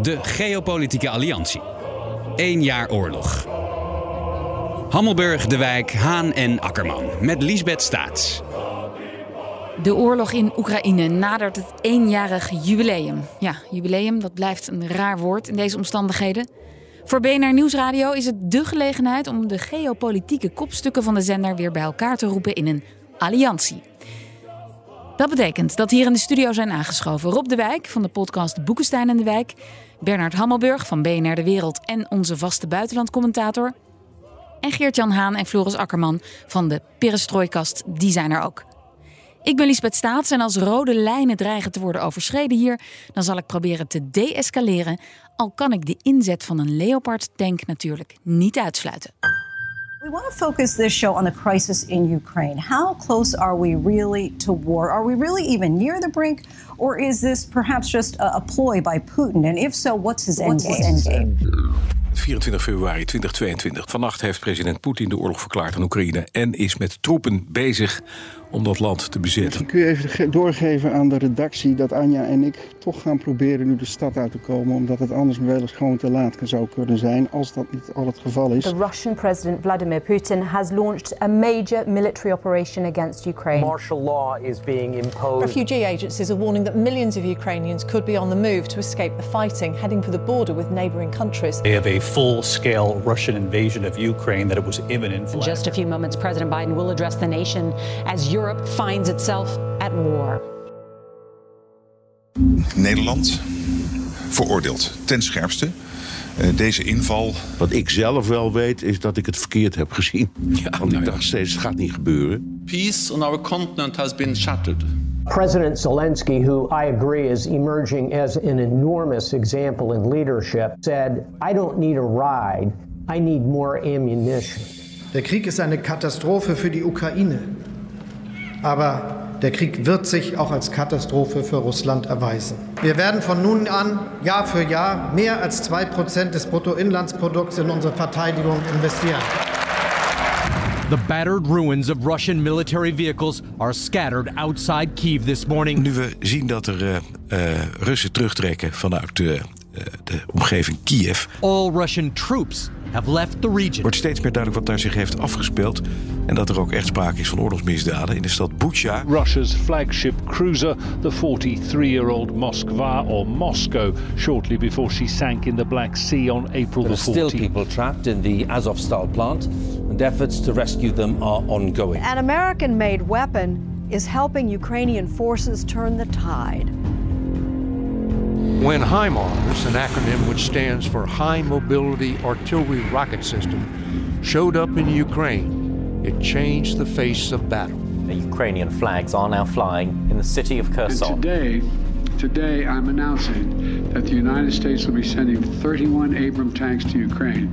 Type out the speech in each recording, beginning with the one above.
de geopolitieke alliantie. 1 jaar oorlog. Hammelburg, De Wijk, Haan en Akkerman met Liesbeth Staats. De oorlog in Oekraïne nadert het 1-jarig jubileum. Ja, jubileum, dat blijft een raar woord in deze omstandigheden. Voor BNR Nieuwsradio is het dé gelegenheid om de geopolitieke kopstukken van de zender weer bij elkaar te roepen in een alliantie. Dat betekent dat hier in de studio zijn aangeschoven Rob de Wijk van de podcast Boekenstein en de Wijk, Bernard Hammelburg van BNR De Wereld en onze vaste buitenlandcommentator, en Geert-Jan Haan en Floris Akkerman van de Perestrooikast, die zijn er ook. Ik ben Liesbeth Staats en als rode lijnen dreigen te worden overschreden hier, dan zal ik proberen te de-escaleren, al kan ik de inzet van een Leopard-tank natuurlijk niet uitsluiten. We want to focus this show on the crisis in Ukraine. How close are we really to war? Are we really even near the brink? Or is this perhaps just a ploy by Putin? And if so, what's his endgame? 24 februari 2022. Vannacht heeft president Poetin de oorlog verklaard aan Oekraïne en is met troepen bezig om dat land te bezetten. Ik kun je even doorgeven aan de redactie dat Anja en ik toch gaan proberen nu de stad uit te komen, omdat het anders wel eens gewoon te laat zou kunnen zijn als dat niet al het geval is. The Russian president Vladimir Putin has launched a major military operation against Ukraine. Martial law is being imposed. Refugee agencies are warning that millions of Ukrainians could be on the move to escape the fighting, heading for the border with neighboring countries. They have a full-scale Russian invasion of Ukraine that it was imminent. In just a few moments, President Biden will address the nation as Europe finds itself at war. Nederland veroordeelt ten scherpste deze inval. Wat ik zelf wel weet is dat ik het verkeerd heb gezien. Want ik dacht steeds, het gaat niet gebeuren. Peace on our continent has been shattered. President Zelensky, who I agree is emerging as an enormous example in leadership, said, I don't need a ride, I need more ammunition. Der Krieg ist eine Katastrophe für die Ukraine. Aber der Krieg wird sich auch als Katastrophe für Russland erweisen. Wir werden von nun an Jahr für Jahr mehr als 2% des Bruttoinlandsprodukts in unsere Verteidigung investieren. The battered ruins of Russian military vehicles are scattered outside Kyiv this morning. Nu we zien dat er Russen terugtrekken vanuit de omgeving Kiev. All Russian troops have left the region. Wordt steeds meer duidelijk wat daar zich heeft afgespeeld en dat er ook echt sprake is van oorlogsmisdaden in de stad Bucha. Russia's flagship cruiser, the 43-year-old Moskva or Moscow, shortly before she sank in the Black Sea on April the 14th. There are still people trapped in the Azovstal plant, and efforts to rescue them are ongoing. An American-made weapon is helping Ukrainian forces turn the tide. When HIMARS, an acronym which stands for High Mobility Artillery Rocket System, showed up in Ukraine, it changed the face of battle. The Ukrainian flags are now flying in the city of Kherson. And today I'm announcing that the United States will be sending 31 Abrams tanks to Ukraine.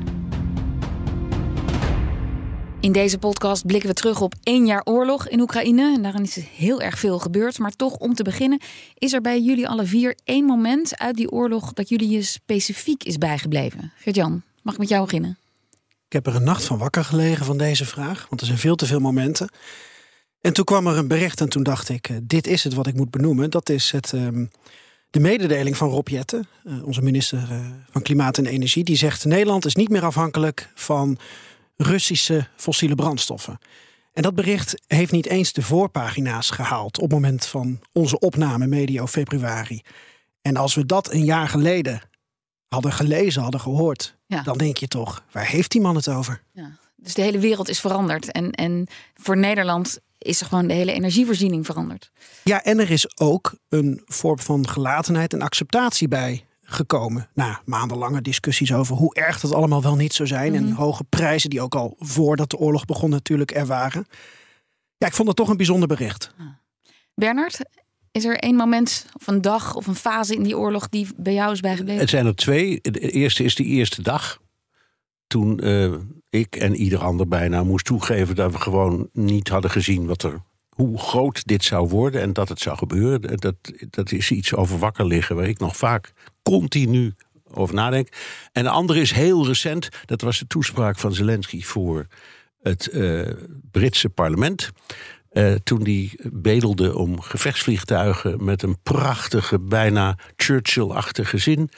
In deze podcast blikken we terug op 1 jaar oorlog in Oekraïne. En daarin is heel erg veel gebeurd. Maar toch, om te beginnen, is er bij jullie alle 4 één moment uit die oorlog dat jullie je specifiek is bijgebleven? Geert-Jan, mag ik met jou beginnen? Ik heb er een nacht van wakker gelegen van deze vraag. Want er zijn veel te veel momenten. En toen kwam er een bericht en toen dacht ik, dit is het wat ik moet benoemen. Dat is de mededeling van Rob Jetten, onze minister van Klimaat en Energie. Die zegt, Nederland is niet meer afhankelijk van Russische fossiele brandstoffen. En dat bericht heeft niet eens de voorpagina's gehaald op het moment van onze opname medio februari. En als we dat een jaar geleden hadden gelezen, hadden gehoord, dan denk je toch, waar heeft die man het over? Ja, dus de hele wereld is veranderd. En voor Nederland is er gewoon de hele energievoorziening veranderd. Ja, en er is ook een vorm van gelatenheid en acceptatie bij gekomen. Na maandenlange discussies over hoe erg dat allemaal wel niet zou zijn. En hoge prijzen die ook al voordat de oorlog begon natuurlijk er waren. Ja, ik vond het toch een bijzonder bericht. Bernard, is er één moment of een dag of een fase in die oorlog die bij jou is bijgebleven? Het zijn er 2. De eerste is die eerste dag. Toen ik en ieder ander bijna moest toegeven dat we gewoon niet hadden gezien hoe groot dit zou worden en dat het zou gebeuren. Dat is iets over wakker liggen waar ik nog vaak continu over nadenk. En de andere is heel recent. Dat was de toespraak van Zelensky voor het Britse parlement. Toen die bedelde om gevechtsvliegtuigen met een prachtige, bijna Churchill-achtige zin.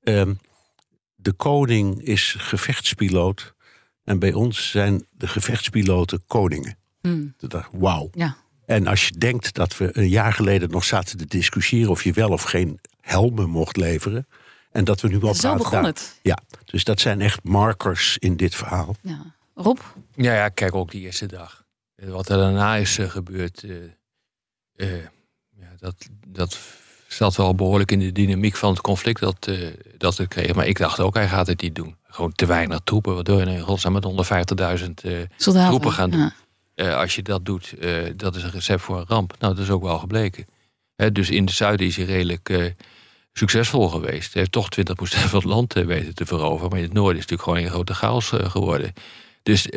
De koning is gevechtspiloot. En bij ons zijn de gevechtspiloten koningen. Wauw. Ja. En als je denkt dat we een jaar geleden nog zaten te discussiëren of je wel of geen helmen mocht leveren. En dat we nu al Zo begon het. Ja, dus dat zijn echt markers in dit verhaal. Ja. Rob? Ja, kijk ook die eerste dag. Wat er daarna is gebeurd, dat zat wel behoorlijk in de dynamiek van het conflict dat het kreeg. Maar ik dacht ook, hij gaat het niet doen. Gewoon te weinig troepen. Wat doe je in godsnaam met 150.000 troepen gaan doen? Ja. Als je dat doet, dat is een recept voor een ramp. Nou, dat is ook wel gebleken. Dus in het zuiden is hij redelijk succesvol geweest. Hij heeft toch 20% van het land weten te veroveren. Maar in het noorden is het natuurlijk gewoon een grote chaos geworden. Dus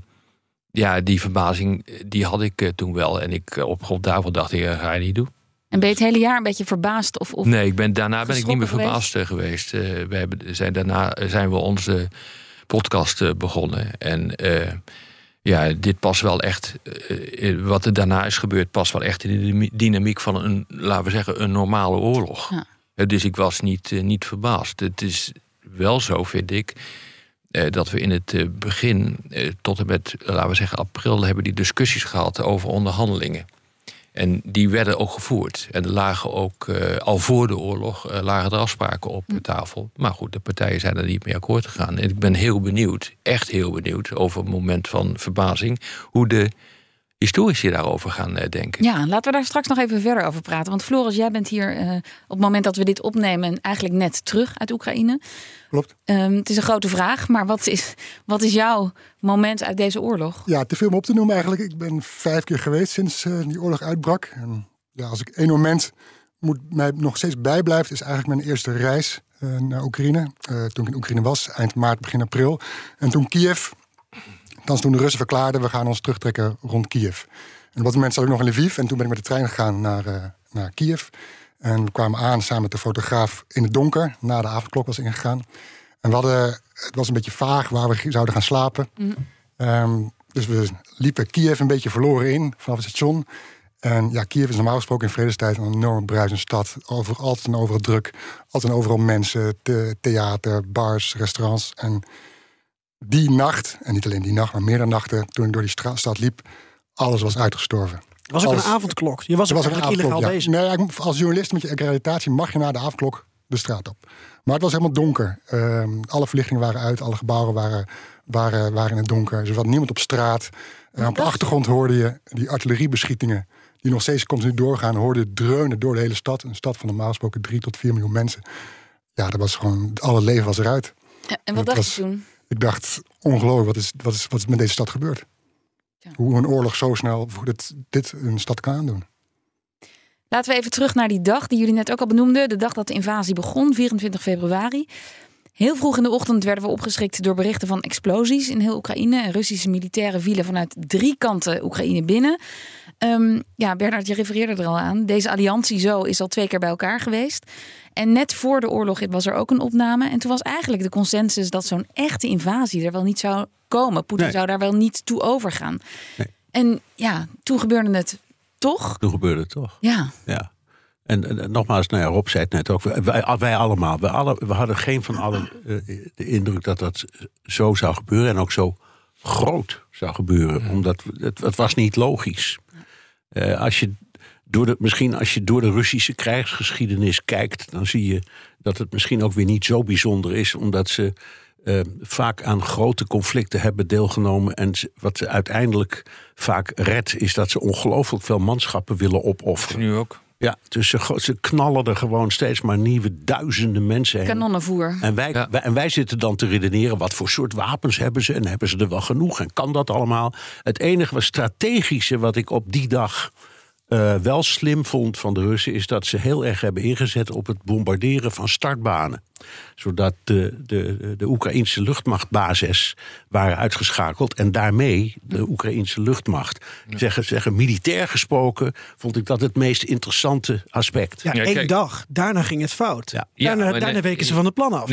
die verbazing, die had ik toen wel. En op grond daarvan dacht ik, ga je niet doen. En ben je het hele jaar een beetje verbaasd? Of nee, daarna ben ik niet meer verbaasd geweest. Daarna zijn we onze podcast begonnen. En dit past wel echt. Wat er daarna is gebeurd, past wel echt in de dynamiek van laten we zeggen, een normale oorlog. Ja. Dus ik was niet verbaasd. Het is wel zo, vind ik, dat we in het begin tot en met, laten we zeggen, april hebben die discussies gehad over onderhandelingen. En die werden ook gevoerd. En er lagen ook, al voor de oorlog, lagen er afspraken op de tafel. Maar goed, de partijen zijn er niet mee akkoord gegaan. En ik ben heel benieuwd, echt heel benieuwd, over het moment van verbazing, hoe de historici daarover gaan denken. Ja, laten we daar straks nog even verder over praten. Want Floris, jij bent hier op het moment dat we dit opnemen eigenlijk net terug uit Oekraïne. Klopt. Het is een grote vraag, maar wat is jouw moment uit deze oorlog? Ja, te veel om op te noemen eigenlijk. Ik ben 5 keer geweest sinds die oorlog uitbrak. En als ik één moment mij nog steeds bijblijft, is eigenlijk mijn eerste reis naar Oekraïne. Toen ik in Oekraïne was, eind maart, begin april. En toen Kiev, toen de Russen verklaarden, we gaan ons terugtrekken rond Kiev. En op dat moment zat ik nog in Lviv en toen ben ik met de trein gegaan naar Kiev. En we kwamen aan samen met de fotograaf in het donker, na de avondklok was ingegaan. En het was een beetje vaag waar we zouden gaan slapen. Dus we liepen Kiev een beetje verloren in vanaf het station. En ja, Kiev is normaal gesproken in vredestijd een enorm bruisende stad. Altijd en overal druk, altijd en overal mensen, theater, bars, restaurants. En die nacht, en niet alleen die nacht, maar meerdere nachten, toen ik door die stad liep, alles was uitgestorven. Er was ook een avondklok. Je was ook eigenlijk illegaal bezig. Nee, als journalist met je accreditatie mag je na de avondklok de straat op. Maar het was helemaal donker. Alle verlichtingen waren uit, alle gebouwen waren in het donker. Dus er was niemand op straat. Op de achtergrond hoorde je die artilleriebeschietingen, die nog steeds continu doorgaan, hoorde je dreunen door de hele stad. Een stad van normaal gesproken 3 tot 4 miljoen mensen. Ja, dat was gewoon, alle leven was eruit. En wat dacht je toen? Ik dacht, ongelooflijk, wat is met deze stad gebeurd? Ja. Hoe een oorlog zo snel dit een stad kan aandoen. Laten we even terug naar die dag die jullie net ook al benoemden. De dag dat de invasie begon, 24 februari. Heel vroeg in de ochtend werden we opgeschrikt door berichten van explosies in heel Oekraïne. En Russische militairen vielen vanuit 3 kanten Oekraïne binnen. Bernard, je refereerde er al aan. Deze alliantie zo is al 2 keer bij elkaar geweest. En net voor de oorlog was er ook een opname. En toen was eigenlijk de consensus dat zo'n echte invasie er wel niet zou komen. Poetin zou daar wel niet toe overgaan. Nee. En ja, toen gebeurde het toch. Ja. En nogmaals, Rob zei het net ook. Wij allemaal. We hadden geen van allen de indruk dat dat zo zou gebeuren. En ook zo groot zou gebeuren. Omdat het was niet logisch. Als je door de Russische krijgsgeschiedenis kijkt, dan zie je dat het misschien ook weer niet zo bijzonder is, omdat ze vaak aan grote conflicten hebben deelgenomen. En wat ze uiteindelijk vaak redt, is dat ze ongelooflijk veel manschappen willen opofferen. Nu ook. Ja, dus ze knallen er gewoon steeds maar nieuwe duizenden mensen heen. Kanonnenvoer. En wij zitten dan te redeneren, wat voor soort wapens hebben ze? En hebben ze er wel genoeg? En kan dat allemaal? Het enige strategische wat ik op die dag wel slim vond van de Russen, is dat ze heel erg hebben ingezet op het bombarderen van startbanen. Zodat de Oekraïnse luchtmachtbases waren uitgeschakeld. En daarmee de Oekraïnse luchtmacht. Zeggen militair gesproken vond ik dat het meest interessante aspect. Ja, 1 dag. Daarna ging het fout. Ja. Daarna weken ze van het plan af.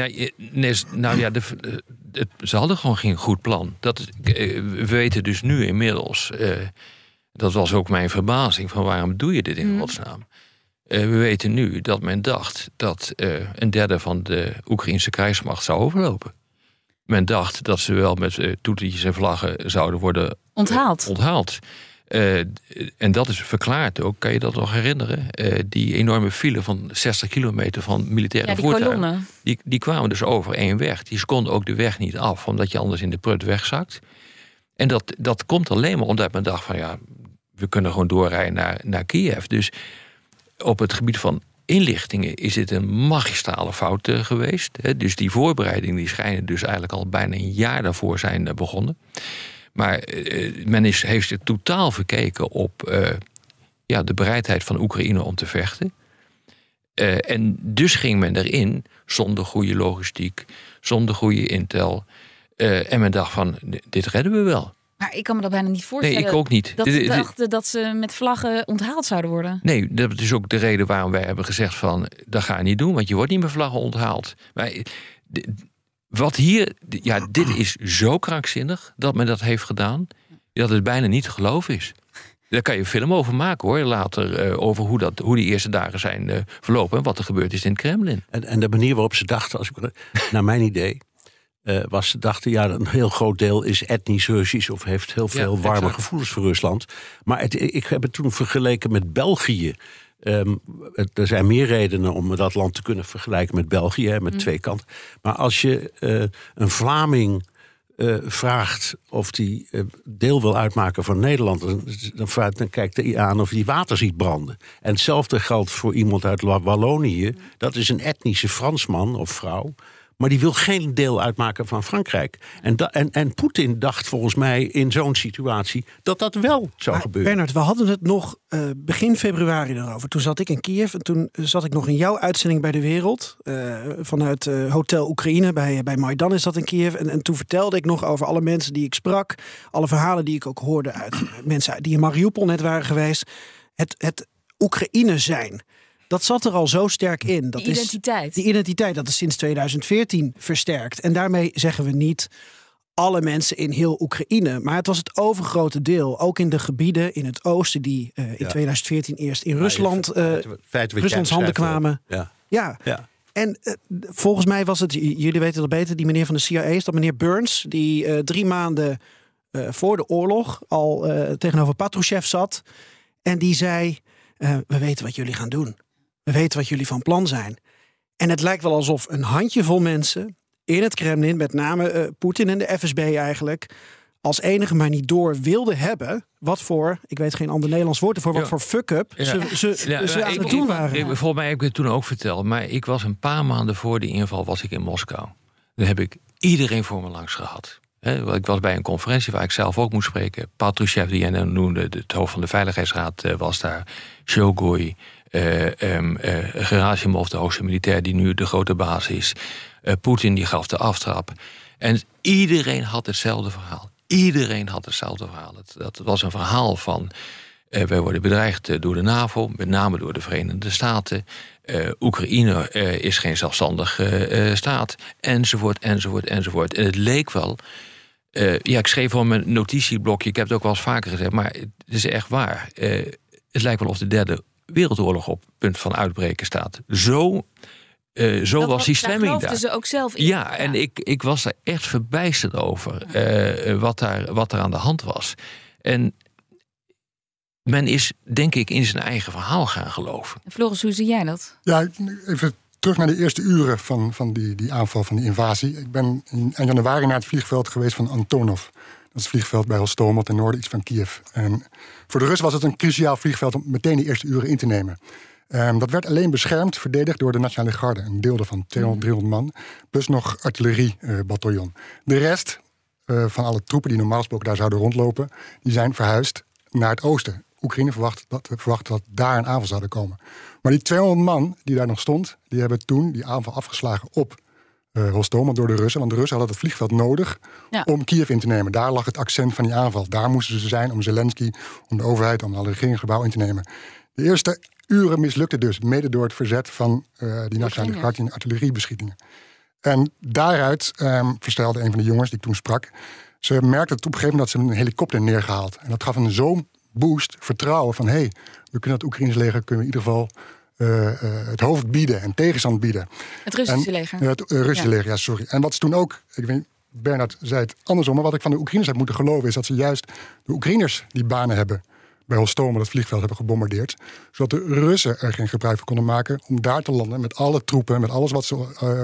Ze hadden gewoon geen goed plan. We weten dus nu inmiddels. Dat was ook mijn verbazing van waarom doe je dit in godsnaam? We weten nu dat men dacht dat een derde van de Oekraïnse krijgsmacht zou overlopen. Men dacht dat ze wel met toetertjes en vlaggen zouden worden onthaald. En dat is verklaard ook, kan je dat nog herinneren? Die enorme file van 60 kilometer van militaire voertuigen. Die kwamen dus over één weg. Die konden ook de weg niet af, omdat je anders in de prut wegzakt. En dat komt alleen maar omdat men dacht van we kunnen gewoon doorrijden naar Kiev. Dus op het gebied van inlichtingen is dit een magistrale fout geweest. Dus die voorbereidingen die schijnen dus eigenlijk al bijna een jaar daarvoor zijn begonnen. Maar men heeft zich totaal verkeken op de bereidheid van Oekraïne om te vechten. En dus ging men erin zonder goede logistiek, zonder goede intel. En men dacht van, dit redden we wel. Maar ik kan me dat bijna niet voorstellen. Nee, ik ook niet. Dat ze dachten dat ze met vlaggen onthaald zouden worden. Nee, dat is ook de reden waarom wij hebben gezegd van, dat ga je niet doen, want je wordt niet met vlaggen onthaald. Maar wat hier, dit is zo krankzinnig dat men dat heeft gedaan, dat het bijna niet te geloven is. Daar kan je een film over maken hoor, later over hoe die eerste dagen zijn verlopen en wat er gebeurd is in het Kremlin. En de manier waarop ze dachten, naar mijn idee, was ze dachten, een heel groot deel is etnisch Russisch of heeft heel veel warme gevoelens voor Rusland. Maar ik heb het toen vergeleken met België. Er zijn meer redenen om dat land te kunnen vergelijken met België, met twee kanten. Maar als je een Vlaming vraagt of die deel wil uitmaken van Nederland, dan kijkt hij aan of hij water ziet branden. En hetzelfde geldt voor iemand uit Wallonië. Dat is een etnische Fransman of vrouw, maar die wil geen deel uitmaken van Frankrijk. En Poetin dacht volgens mij in zo'n situatie dat wel zou gebeuren. Bernard, we hadden het nog begin februari erover. Toen zat ik in Kiev en toen zat ik nog in jouw uitzending bij De Wereld. Vanuit Hotel Oekraïne bij Maidan is dat in Kiev. En toen vertelde ik nog over alle mensen die ik sprak. Alle verhalen die ik ook hoorde uit mensen die in Mariupol net waren geweest. Het Oekraïne zijn. Dat zat er al zo sterk in. Die identiteit, dat is sinds 2014 versterkt. En daarmee zeggen we niet alle mensen in heel Oekraïne. Maar het was het overgrote deel. Ook in de gebieden in het oosten die in 2014 eerst in Ruslands handen kwamen. Ja. En volgens mij was het, jullie weten dat beter, die meneer van de CIA is dat meneer Burns, die 3 maanden voor de oorlog al tegenover Patrushev zat. En die zei, we weten wat jullie gaan doen. We weten wat jullie van plan zijn. En het lijkt wel alsof een handjevol mensen in het Kremlin, met name Poetin en de FSB eigenlijk, als enige maar niet door wilden hebben wat voor, ik weet geen ander Nederlands woord ervoor, wat voor fuck-up ze aan het doen waren. Volgens mij heb ik het toen ook verteld, maar ik was een paar maanden voor de inval was ik in Moskou. Daar heb ik iedereen voor me langs gehad. Ik was bij een conferentie waar ik zelf ook moest spreken. Patrushev, die jij noemde, het hoofd van de Veiligheidsraad, was daar. Shoigu, Gerasimov, de hoogste militair die nu de grote baas is. Poetin die gaf de aftrap. En iedereen had hetzelfde verhaal. Dat was een verhaal van, wij worden bedreigd door de NAVO, met name door de Verenigde Staten. Oekraïne is geen zelfstandige staat, enzovoort. En het leek wel, ik schreef op mijn notitieblokje, ik heb het ook wel eens vaker gezegd, maar het is echt waar. Het lijkt wel of de derde wereldoorlog op het punt van uitbreken staat. Zo was die stemming daar. Daar ze ook zelf in. Ja, en ik was er echt verbijsterd over wat er aan de hand was. En men is, denk ik, in zijn eigen verhaal gaan geloven. Floris, hoe zie jij dat? Ja, even terug naar de eerste uren van die aanval, van die invasie. Ik ben in januari naar het vliegveld geweest van Antonov. Dat is het vliegveld bij Rostomel ten noorden, iets van Kiev. En voor de Russen was het een cruciaal vliegveld om meteen die eerste uren in te nemen. Dat werd alleen beschermd, verdedigd door de Nationale Garde. Een deel daarvan, 200-300 man. Plus nog artilleriebataljon. De rest van alle troepen die normaal gesproken daar zouden rondlopen, die zijn verhuisd naar het oosten. Oekraïne verwacht dat daar een aanval zou komen. Maar die 200 man die daar nog stond, die hebben toen die aanval afgeslagen op Rostomel door de Russen. Want de Russen hadden het vliegveld nodig om Kiev in te nemen. Daar lag het accent van die aanval. Daar moesten ze zijn om Zelensky, om de overheid, om alle regeringsgebouw in te nemen. De eerste uren mislukte dus, mede door het verzet van die Nationale Garde in artilleriebeschietingen. En daaruit verstelde een van de jongens die ik toen sprak, ze merkte op een gegeven moment dat ze een helikopter neergehaald. En dat gaf een zo'n boost, vertrouwen van we kunnen het Oekraïnse leger in ieder geval het hoofd bieden en tegenstand bieden. Het Russische leger. Het Russische leger, ja, sorry. En wat ze toen ook, ik weet, Bernard zei het andersom, maar wat ik van de Oekraïners heb moeten geloven is dat ze juist de Oekraïners die banen hebben bij Hostomel, dat vliegveld, hebben gebombardeerd, zodat de Russen er geen gebruik van konden maken om daar te landen met alle troepen, met alles wat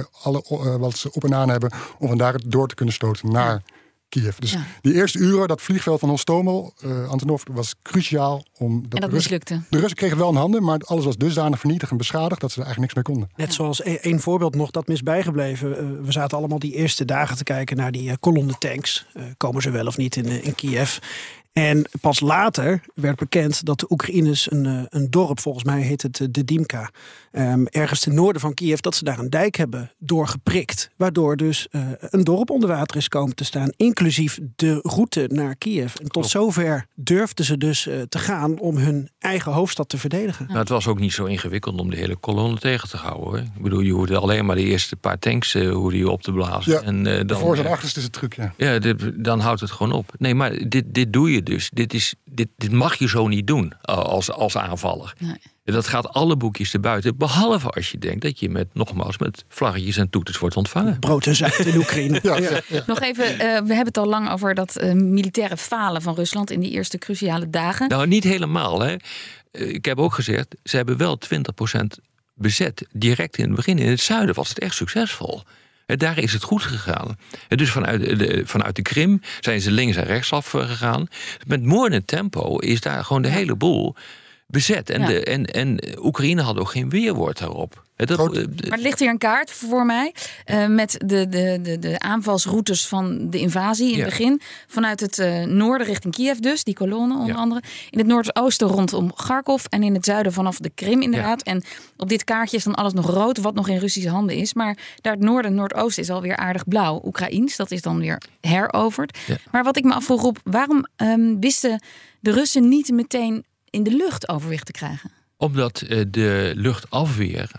ze op en aan hebben, om vandaar het door te kunnen stoten naar Kiev. Dus die eerste uren, dat vliegveld van Hostomel, Antonov, was cruciaal. En dat mislukte. De Russen kregen wel een handen, maar alles was dusdanig vernietigd en beschadigd dat ze er eigenlijk niks mee konden. Net zoals één voorbeeld nog dat mis bijgebleven. We zaten allemaal die eerste dagen te kijken naar die kolonne tanks. Komen ze wel of niet in Kiev? En pas later werd bekend dat de Oekraïners een dorp, volgens mij heet het de Dimka, ergens ten noorden van Kiev, dat ze daar een dijk hebben doorgeprikt. Waardoor dus een dorp onder water is komen te staan, inclusief de route naar Kiev. En tot zover durfden ze dus te gaan om hun eigen hoofdstad te verdedigen. Nou, het was ook niet zo ingewikkeld om de hele kolonne tegen te houden, hoor. Ik bedoel, je hoorde alleen maar de eerste paar tanks op te blazen. Ja, en, dan, voor en achterste is het truc, ja. Ja, dan houdt het gewoon op. Nee, maar dit doe je dus. Dit mag je zo niet doen als aanvaller. Nee. Dat gaat alle boekjes te buiten. Behalve als je denkt dat je met vlaggetjes en toeters wordt ontvangen. Brood en zuid in Oekraïne. Ja. Nog even, we hebben het al lang over dat militaire falen van Rusland in die eerste cruciale dagen. Nou, niet helemaal. Hè. Ik heb ook gezegd, ze hebben wel 20% bezet. Direct in het begin. In het zuiden was het echt succesvol. Daar is het goed gegaan. Dus vanuit de Krim zijn ze links en rechts af gegaan. Met moordend tempo is daar gewoon de hele boel bezet. En Oekraïne had ook geen weerwoord daarop. Maar er ligt hier een kaart voor mij met de aanvalsroutes van de invasie in het begin. Vanuit het noorden richting Kiev dus, die kolonne onder andere. In het noordoosten rondom Kharkov en in het zuiden vanaf de Krim inderdaad. Ja. En op dit kaartje is dan alles nog rood, wat nog in Russische handen is. Maar daar het noorden en noordoosten is alweer aardig blauw. Oekraïens, dat is dan weer heroverd. Ja. Maar wat ik me afvroeg, Rob, waarom wisten de Russen niet meteen in de lucht overwicht te krijgen? Omdat de luchtafweer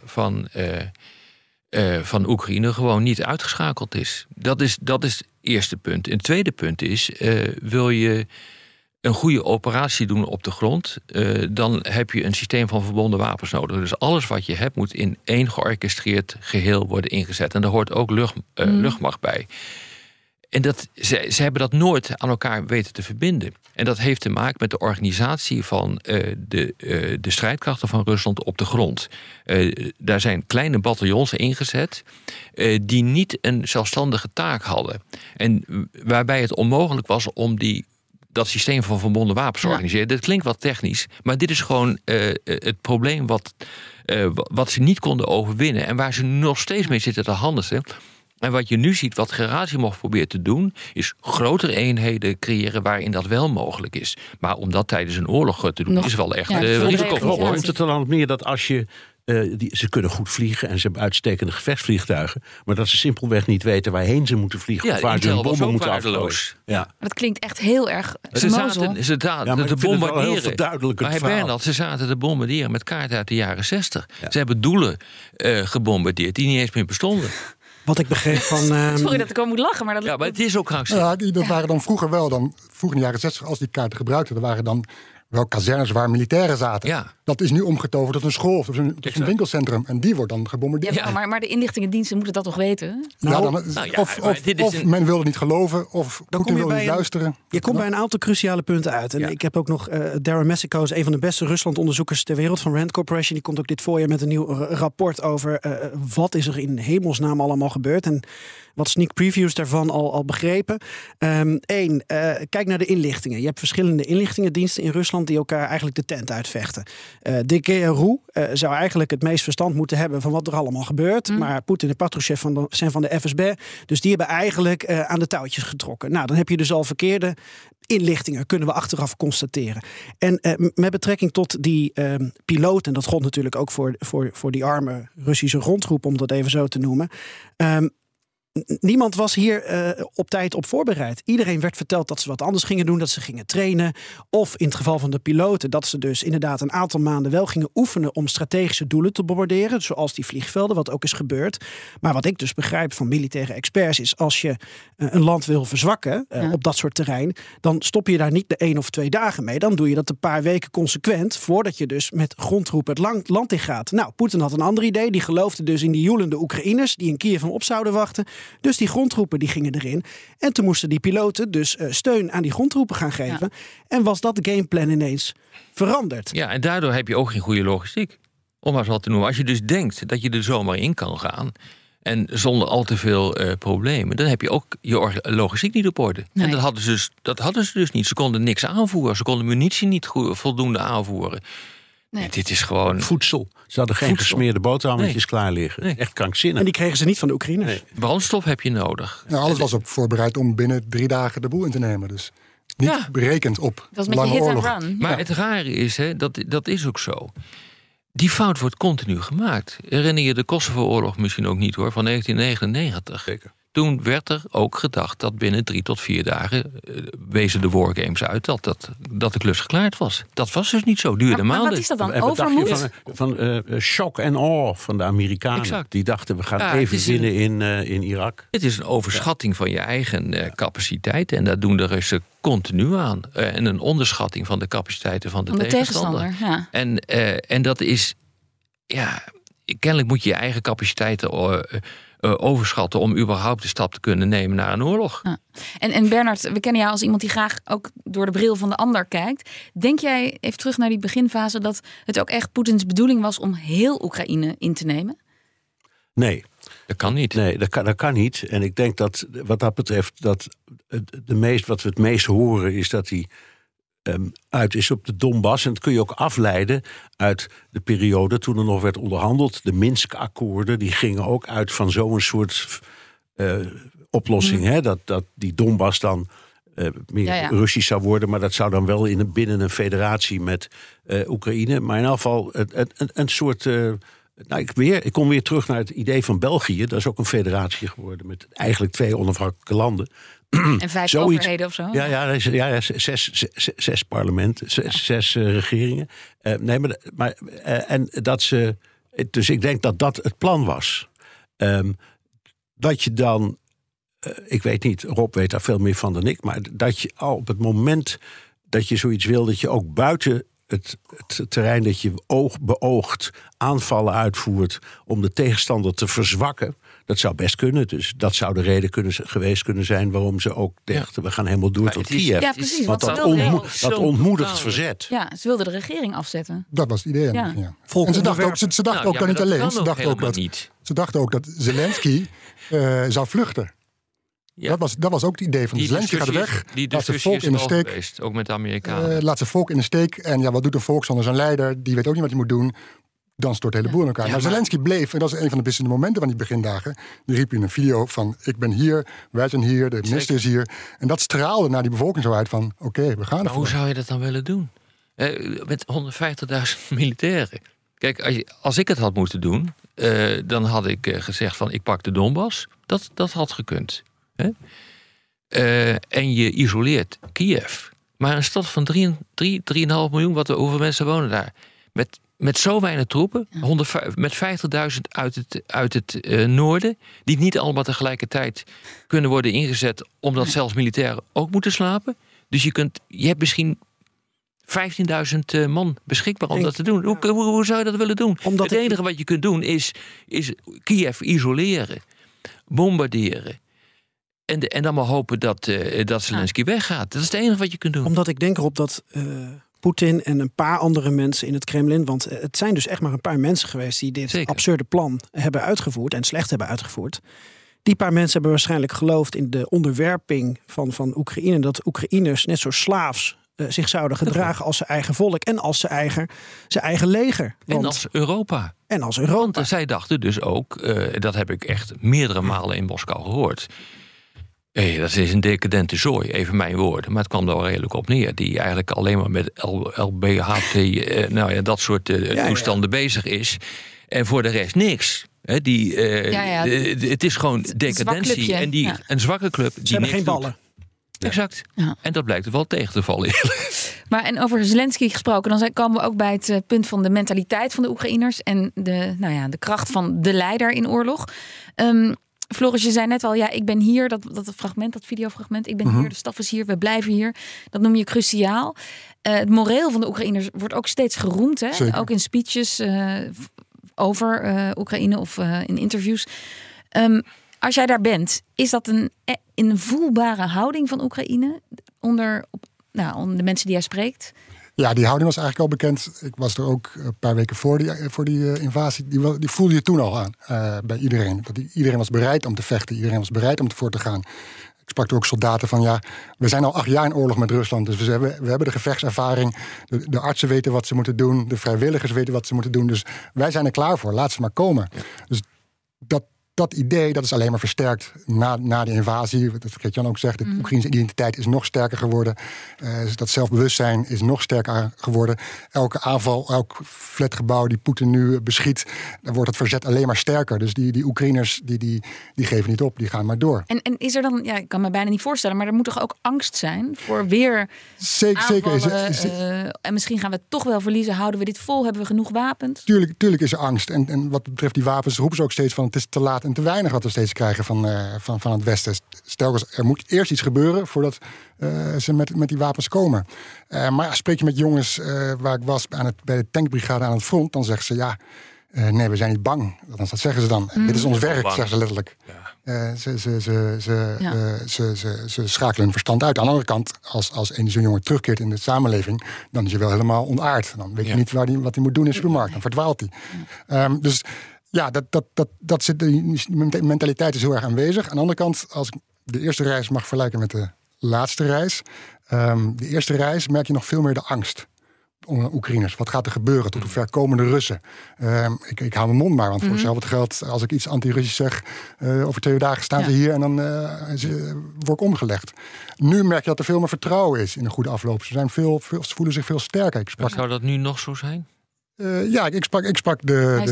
van Oekraïne gewoon niet uitgeschakeld is. Dat is het eerste punt. En het tweede punt is, wil je een goede operatie doen op de grond, dan heb je een systeem van verbonden wapens nodig. Dus alles wat je hebt moet in één georchestreerd geheel worden ingezet. En daar hoort ook luchtmacht bij. En ze hebben dat nooit aan elkaar weten te verbinden. En dat heeft te maken met de organisatie van de strijdkrachten van Rusland op de grond. Daar zijn kleine bataljons ingezet die niet een zelfstandige taak hadden. En waarbij het onmogelijk was om dat systeem van verbonden wapens te organiseren. Dat klinkt wat technisch, maar dit is gewoon het probleem wat ze niet konden overwinnen. En waar ze nog steeds mee zitten te handelen. En wat je nu ziet, wat Gerasimov probeert te doen, is grotere eenheden creëren waarin dat wel mogelijk is. Maar om dat tijdens een oorlog te doen, is wel echt risicovol. Komt het er dan meer dat als je ze kunnen goed vliegen en ze hebben uitstekende gevechtsvliegtuigen, maar dat ze simpelweg niet weten waarheen ze moeten vliegen of waar ze hun bommen moeten afgooien. Ja. Dat klinkt echt heel erg ze zaten te bombarderen. Maar Bernard, ze zaten te bombarderen met kaarten uit de jaren 60. Ja. Ze hebben doelen gebombardeerd die niet eens meer bestonden. Wat ik begreep van... Sorry dat ik al moet lachen, maar dat... Ja, maar het is ook krankzinnig. Ja, dat waren dan vroeger wel. Vroeger in de jaren 60, als die kaarten gebruikten, er waren dan wel kazernes waar militairen zaten. Ja. Dat is nu omgetoverd tot een school of tot een winkelcentrum. En die wordt dan gebombardeerd. Ja, maar de inlichtingendiensten moeten dat toch weten? Of men wil het niet geloven, of Poetin wil niet luisteren. Je komt bij een aantal cruciale punten uit. En ik heb ook nog Darren Messico, is een van de beste Rusland-onderzoekers ter wereld van Rand Corporation. Die komt ook dit voorjaar met een nieuw rapport over wat is er in hemelsnaam allemaal gebeurd. En wat sneak previews daarvan al begrepen. Kijk naar de inlichtingen. Je hebt verschillende inlichtingendiensten in Rusland die elkaar eigenlijk de tent uitvechten. De GRU zou eigenlijk het meest verstand moeten hebben van wat er allemaal gebeurt. Maar Poetin en Patrushev zijn van de FSB. Dus die hebben eigenlijk aan de touwtjes getrokken. Nou, dan heb je dus al verkeerde inlichtingen, kunnen we achteraf constateren. En met betrekking tot die piloot, en dat gold natuurlijk ook voor die arme Russische rondgroep, om dat even zo te noemen. niemand was hier op tijd op voorbereid. Iedereen werd verteld dat ze wat anders gingen doen, dat ze gingen trainen. Of in het geval van de piloten, dat ze dus inderdaad een aantal maanden wel gingen oefenen om strategische doelen te bombarderen. Zoals die vliegvelden, wat ook is gebeurd. Maar wat ik dus begrijp van militaire experts is, als je een land wil verzwakken op dat soort terrein, dan stop je daar niet de 1 of 2 dagen mee. Dan doe je dat een paar weken consequent, voordat je dus met grondtroepen het land in gaat. Nou, Poetin had een ander idee. Die geloofde dus in die joelende Oekraïners die in Kiev op zouden wachten. Dus die grondtroepen die gingen erin. En toen moesten die piloten dus steun aan die grondtroepen gaan geven. Ja. En was dat gameplan ineens veranderd. Ja, en daardoor heb je ook geen goede logistiek. Om maar zo te noemen. Als je dus denkt dat je er zomaar in kan gaan, en zonder al te veel problemen, dan heb je ook je logistiek niet op orde. Nee. En dat hadden ze dus niet. Ze konden niks aanvoeren. Ze konden munitie niet voldoende aanvoeren. Nee. En dit is gewoon voedsel. Ze hadden geen gesmeerde boterhammetjes klaar liggen. Nee. Echt krankzinnig. En die kregen ze niet van de Oekraïners. Nee. Brandstof heb je nodig. Nou, alles was op voorbereid om binnen 3 dagen de boel in te nemen. Dus niet berekend op lange oorlog. Run. Maar het rare is, dat is ook zo. Die fout wordt continu gemaakt. Herinner je de Kosovo-oorlog misschien ook niet hoor, van 1999. Zeker. Toen werd er ook gedacht dat binnen 3 tot 4 dagen wezen de wargames uit dat de klus geklaard was. Dat was dus niet zo, duurde maanden. Maar wat is dat dan? Overmoed? Van shock and awe van de Amerikanen. Exact. Die dachten, we gaan even winnen in Irak. Het is een overschatting van je eigen capaciteit. En dat doen de Russen continu aan. En een onderschatting van de capaciteiten van de tegenstander. Ja. En dat is, kennelijk moet je je eigen capaciteiten overschatten om überhaupt de stap te kunnen nemen naar een oorlog. Ja. En Bernard, we kennen jou als iemand die graag ook door de bril van de ander kijkt. Denk jij, even terug naar die beginfase, dat het ook echt Poetins bedoeling was om heel Oekraïne in te nemen? Nee. Dat kan niet. Nee, dat kan niet. En ik denk dat wat dat betreft, dat wat we het meest horen is dat hij uit is op de Donbass. En dat kun je ook afleiden uit de periode toen er nog werd onderhandeld. De Minsk-akkoorden, die gingen ook uit van zo'n soort oplossing. Hè? Dat die Donbass dan meer Russisch zou worden. Maar dat zou dan wel binnen een federatie met Oekraïne. Maar in elk geval een soort ik kom weer terug naar het idee van België. Dat is ook een federatie geworden met eigenlijk 2 onafhankelijke landen. En 5 overheden of zo? Ja, 6 parlementen, 6 regeringen. Dus ik denk dat het plan was. Dat je dan, ik weet niet, Rob weet daar veel meer van dan ik, maar dat je al op het moment dat je zoiets wil, dat je ook buiten het terrein dat je beoogt aanvallen uitvoert om de tegenstander te verzwakken, dat zou best kunnen. Dus dat zou de reden geweest kunnen zijn waarom ze ook dachten, we gaan helemaal door tot Kiev. Ja, precies. Want dat ontmoedigt verzet. Ja, ze wilden de regering afzetten. Dat was het idee. Ja. En ze dachten ook dat niet alleen. Ze dachten ook dat Zelensky zou vluchten. Ja. Dat was ook het idee van Zelensky gaat weg. Laat zijn volk in de steek. Geweest, ook met de Amerikanen. Laat zijn volk in de steek. En wat doet een volk zonder zijn leider? Die weet ook niet wat hij moet doen. Dan stort de hele boel in elkaar. Maar Zelensky bleef, en dat is een van de beslissende momenten van die begindagen. Die riep in een video van, ik ben hier, wij zijn hier, de minister is hier. En dat straalde naar die bevolking zo uit van, oké, we gaan ervoor. Maar hoe zou je dat dan willen doen? Met 150.000 militairen. Kijk, als ik het had moeten doen, dan had ik gezegd van, ik pak de Donbass. Dat had gekund. En je isoleert Kiev. Maar een stad van 3,5 miljoen, hoeveel mensen wonen daar? Met zo weinig troepen, met 50.000 uit het noorden, die niet allemaal tegelijkertijd kunnen worden ingezet, omdat zelfs militairen ook moeten slapen. Dus je hebt misschien 15.000 man beschikbaar om dat te doen. Hoe zou je dat willen doen? Het enige wat je kunt doen is Kiev isoleren, bombarderen. En dan maar hopen dat Zelensky weggaat. Dat is het enige wat je kunt doen. Omdat ik denk erop dat Poetin en een paar andere mensen in het Kremlin, want het zijn dus echt maar een paar mensen geweest die dit absurde plan hebben uitgevoerd en slecht hebben uitgevoerd. Die paar mensen hebben waarschijnlijk geloofd in de onderwerping van Oekraïne, dat Oekraïners net zo slaafs zich zouden gedragen als zijn eigen volk en als zijn eigen leger. En als Europa. Want zij dachten dus ook, dat heb ik echt meerdere malen in Moskou gehoord. Dat is een decadente zooi, even mijn woorden. Maar het kwam er wel redelijk op neer. Die eigenlijk alleen maar met LBHT, dat soort toestanden bezig is. En voor de rest niks. Het is gewoon decadentie. En een zwakke club. Ze hebben geen ballen. Exact. Ja. En dat blijkt er wel tegen te vallen. Maar en over Zelensky gesproken, dan komen we ook bij het punt van de mentaliteit van de Oekraïners en de kracht van de leider in oorlog. Floris, je zei net al, ik ben hier, dat videofragment, ik ben hier, de staf is hier, we blijven hier. Dat noem je cruciaal. Het moreel van de Oekraïners wordt ook steeds geroemd, hè? Ook in speeches over Oekraïne of in interviews. Als jij daar bent, is dat een voelbare houding van Oekraïne onder de mensen die jij spreekt? Ja, die houding was eigenlijk al bekend. Ik was er ook een paar weken voor die invasie. Die voelde je toen al aan bij iedereen. Iedereen was bereid om te vechten. Iedereen was bereid om voor te gaan. Ik sprak er ook soldaten van, we zijn al 8 jaar in oorlog met Rusland. Dus we hebben de gevechtservaring. De artsen weten wat ze moeten doen. De vrijwilligers weten wat ze moeten doen. Dus wij zijn er klaar voor. Laat ze maar komen. Ja. Dus dat idee, dat is alleen maar versterkt na de invasie. Dat Gert-Jan ook zegt, de Oekraïnse identiteit is nog sterker geworden. Dat zelfbewustzijn is nog sterker geworden. Elke aanval, elk flatgebouw die Poetin nu beschiet, dan wordt het verzet alleen maar sterker. Dus die Oekraïners, die geven niet op, die gaan maar door. En is er dan, ik kan me bijna niet voorstellen, maar er moet toch ook angst zijn voor weer Zeker. En misschien gaan we het toch wel verliezen. Houden we dit vol? Hebben we genoeg wapens? Tuurlijk is er angst. En wat betreft die wapens roepen ze ook steeds van, het is te laat en te weinig wat we steeds krijgen van het Westen. Stel, er moet eerst iets gebeuren voordat ze met die wapens komen. Maar spreek je met jongens waar ik was bij de tankbrigade aan het front, dan zeggen ze nee, we zijn niet bang. Dat zeggen ze dan. Dit is ons werk, zeggen ze letterlijk. Ja. Ze schakelen hun verstand uit. Aan de andere kant, als een zo'n jongen terugkeert in de samenleving, dan is hij wel helemaal ontaard. Dan weet je niet wat hij moet doen in de supermarkt. Dan verdwaalt hij. Dus ja, dat zit, die mentaliteit is heel erg aanwezig. Aan de andere kant, als ik de eerste reis mag vergelijken met de laatste reis. De eerste reis merk je nog veel meer de angst onder Oekraïners. Wat gaat er gebeuren? Tot hoe ver komen de Russen? Ik hou mijn mond maar, want voor hetzelfde geld, als ik iets anti-Russisch zeg, over 2 dagen staan ze hier en dan word ik omgelegd. Nu merk je dat er veel meer vertrouwen is in een goede afloop. Ze voelen zich veel sterker. Zou dat nu nog zo zijn? Ik sprak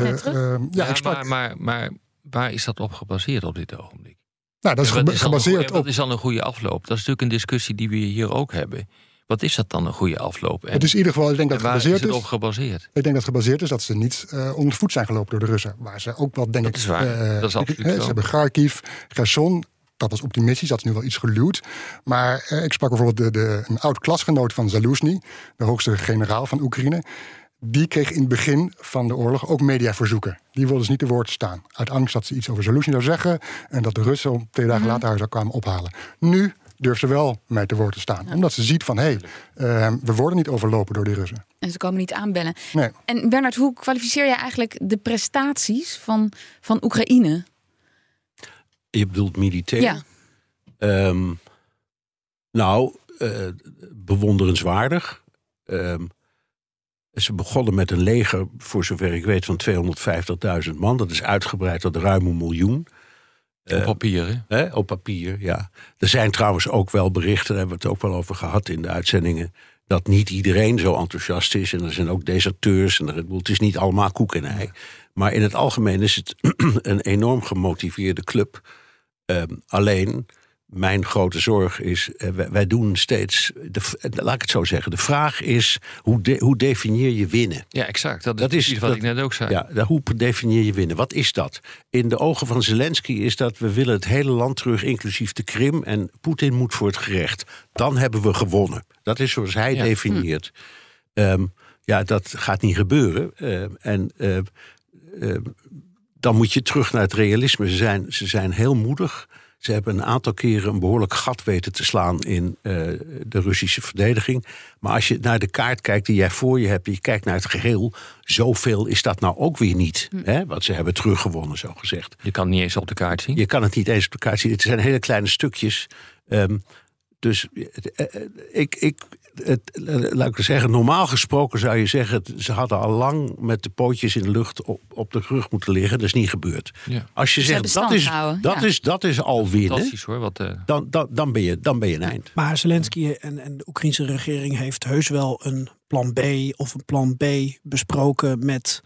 Maar waar is dat op gebaseerd op dit ogenblik? Nou, dat is gebaseerd op... Wat is dan een goede afloop? Dat is natuurlijk een discussie die we hier ook hebben. Wat is dat dan, een goede afloop? Het is in ieder geval, ik denk dat het gebaseerd is. Waar is het op gebaseerd? Ik denk dat het gebaseerd is dat ze niet onder voet zijn gelopen door de Russen. Waar ze ook wel, denk ik... Dat is waar, dat is absoluut zo. Ze hebben Kharkiv, Kherson. Dat was optimistisch, dat is nu wel iets geluwd. Maar ik sprak bijvoorbeeld een oud klasgenoot van Zaluzhny, de hoogste generaal van Oekraïne. Die kreeg in het begin van de oorlog ook mediaverzoeken. Die wilden dus niet te woord staan. Uit angst dat ze iets over Zaluzhny zou zeggen en dat de Russen 2 dagen later haar zou kwamen ophalen. Nu durft ze wel mij te woord te staan. Ja. Omdat ze ziet van, we worden niet overlopen door die Russen. En ze komen niet aanbellen. Nee. En Bernard, hoe kwalificeer jij eigenlijk de prestaties van Oekraïne? Je bedoelt militair? Ja. Bewonderenswaardig. Ze begonnen met een leger, voor zover ik weet, van 250.000 man. Dat is uitgebreid tot ruim 1 miljoen. Op papier, hè? Op papier, ja. Er zijn trouwens ook wel berichten, daar hebben we het ook wel over gehad in de uitzendingen, dat niet iedereen zo enthousiast is. En er zijn ook deserteurs. En het is niet allemaal koek en ei. Maar in het algemeen is het een enorm gemotiveerde club. Alleen, mijn grote zorg is, wij doen steeds, laat ik het zo zeggen, de vraag is, hoe definieer je winnen? Ja, exact. Dat is wat ik net ook zei. Ja, hoe definieer je winnen? Wat is dat? In de ogen van Zelensky is dat, we willen het hele land terug, inclusief de Krim, en Poetin moet voor het gerecht. Dan hebben we gewonnen. Dat is zoals hij definieert. Dat gaat niet gebeuren. Dan moet je terug naar het realisme. Ze zijn heel moedig. Ze hebben een aantal keren een behoorlijk gat weten te slaan in de Russische verdediging. Maar als je naar de kaart kijkt die jij voor je hebt, je kijkt naar het geheel, zoveel is dat nou ook weer niet. Hè? Want ze hebben teruggewonnen, zo gezegd. Je kan het niet eens op de kaart zien. Je kan het niet eens op de kaart zien. Het zijn hele kleine stukjes. Dus laat ik zeggen, normaal gesproken zou je zeggen, ze hadden al lang met de pootjes in de lucht op de rug moeten liggen. Dat is niet gebeurd. Ja. Als je zegt, dat is al winnen, fantastisch hoor. Dan ben je een eind. Maar Zelensky en de Oekraïnse regering heeft heus wel een plan B of een plan B besproken met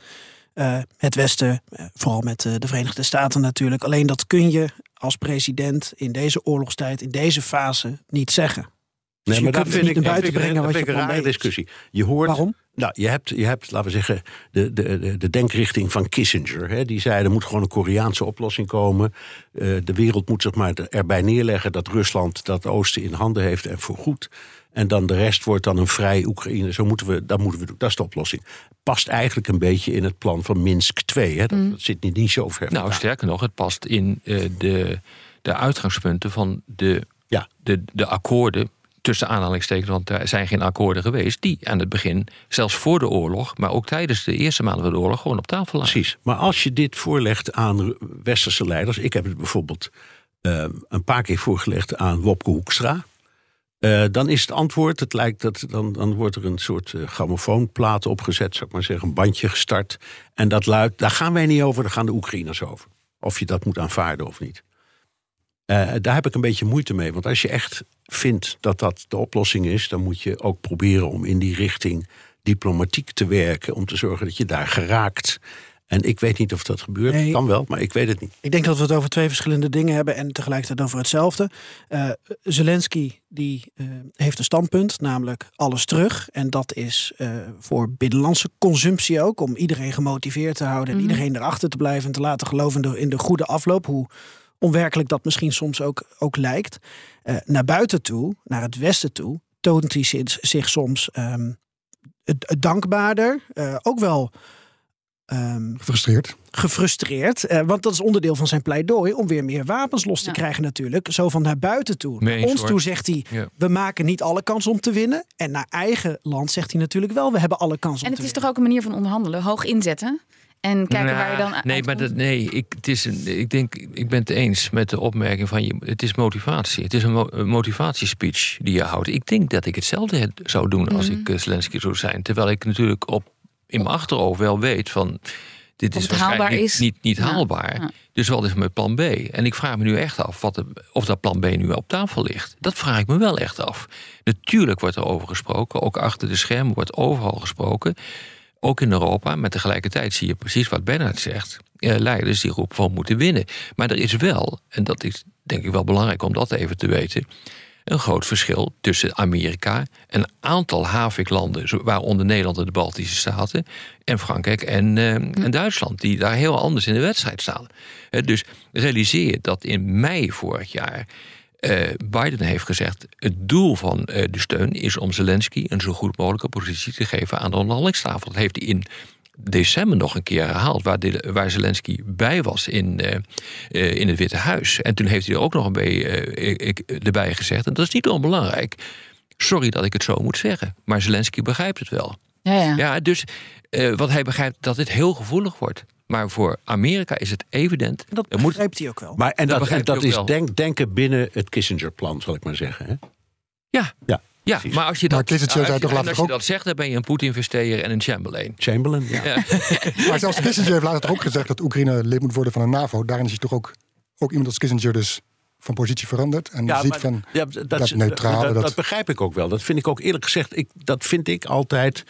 Het Westen, vooral met de Verenigde Staten natuurlijk. Alleen dat kun je als president in deze oorlogstijd, in deze fase, niet zeggen. Dus Nee, maar dat vind ik een rare discussie. Je hoort, waarom? Nou, je hebt, laten we zeggen, de denkrichting van Kissinger. Hè, die zei, er moet gewoon een Koreaanse oplossing komen. De wereld moet zich maar erbij neerleggen dat Rusland dat oosten in handen heeft en voorgoed. En dan de rest wordt dan een vrij Oekraïne. Dat moeten we doen. Dat is de oplossing. Past eigenlijk een beetje in het plan van Minsk 2. Hè. Dat zit niet zo ver. Nou, sterker nog, het past in de uitgangspunten van de akkoorden. Tussen aanhalingstekens, want er zijn geen akkoorden geweest die aan het begin, zelfs voor de oorlog, maar ook tijdens de eerste maanden van de oorlog, gewoon op tafel lagen. Precies. Maar als je dit voorlegt aan westerse leiders, ik heb het bijvoorbeeld een paar keer voorgelegd aan Wopke Hoekstra, dan is het antwoord, het lijkt dat dan wordt er een soort grammofoonplaat opgezet, zou ik maar zeggen, een bandje gestart. En dat luidt, daar gaan wij niet over, daar gaan de Oekraïners over. Of je dat moet aanvaarden of niet. Daar heb ik een beetje moeite mee. Want als je echt vindt dat dat de oplossing is, dan moet je ook proberen om in die richting diplomatiek te werken. Om te zorgen dat je daar geraakt. En ik weet niet of dat gebeurt. Nee. Kan wel, maar ik weet het niet. Ik denk dat we het over twee verschillende dingen hebben en tegelijkertijd over hetzelfde. Zelensky die heeft een standpunt, namelijk alles terug. En dat is voor binnenlandse consumptie ook, om iedereen gemotiveerd te houden en iedereen erachter te blijven en te laten geloven in de goede afloop. Hoe onwerkelijk dat misschien soms ook lijkt. Naar buiten toe, naar het Westen toe, toont hij zich soms dankbaarder. Ook wel gefrustreerd. Want dat is onderdeel van zijn pleidooi om weer meer wapens los te krijgen natuurlijk. Zo van naar buiten toe. Naar ons toe zegt hij, we maken niet alle kans om te winnen. En naar eigen land zegt hij natuurlijk wel, we hebben alle kans om te winnen. En het is toch ook een manier van onderhandelen, hoog inzetten. En kijken waar je dan ik ben het eens met de opmerking van het is motivatie. Het is een motivatiespeech die je houdt. Ik denk dat ik hetzelfde zou doen als ik Zelensky zou zijn. Terwijl ik natuurlijk in mijn achterhoofd wel weet van dit is waarschijnlijk niet haalbaar. Ja. Dus wat is mijn plan B? En ik vraag me nu echt af of dat plan B nu op tafel ligt. Dat vraag ik me wel echt af. Natuurlijk wordt er over gesproken. Ook achter de schermen wordt overal gesproken. Ook in Europa, maar tegelijkertijd zie je precies wat Bernhard zegt. Leiders die roepen van moeten winnen. Maar er is wel, en dat is denk ik wel belangrijk om dat even te weten, een groot verschil tussen Amerika en een aantal HAVIC-landen, waaronder Nederland en de Baltische Staten, en Frankrijk en Duitsland, die daar heel anders in de wedstrijd staan. Dus realiseer je dat in mei vorig jaar Biden heeft gezegd, het doel van de steun is om Zelensky een zo goed mogelijke positie te geven aan de onderhandelingstafel. Dat heeft hij in december nog een keer herhaald, waar Zelensky bij was in het Witte Huis. En toen heeft hij er ook nog erbij gezegd, en dat is niet onbelangrijk. Sorry dat ik het zo moet zeggen, maar Zelensky begrijpt het wel. Ja, dus wat hij begrijpt, dat het heel gevoelig wordt. Maar voor Amerika is het evident. Dat begrijpt hij ook wel. Maar dat is denken binnen het Kissinger-plan, zal ik maar zeggen. Hè? Ja, maar als je dat zegt, dan ben je een Poetin-investeerder en een Chamberlain. Ja. Maar zelfs Kissinger heeft later ook gezegd dat Oekraïne lid moet worden van de NAVO. Daarin is hij toch ook iemand als Kissinger dus van positie veranderd. En ziet van dat neutrale. Dat begrijp ik ook wel. Dat vind ik ook eerlijk gezegd. Dat vind ik altijd.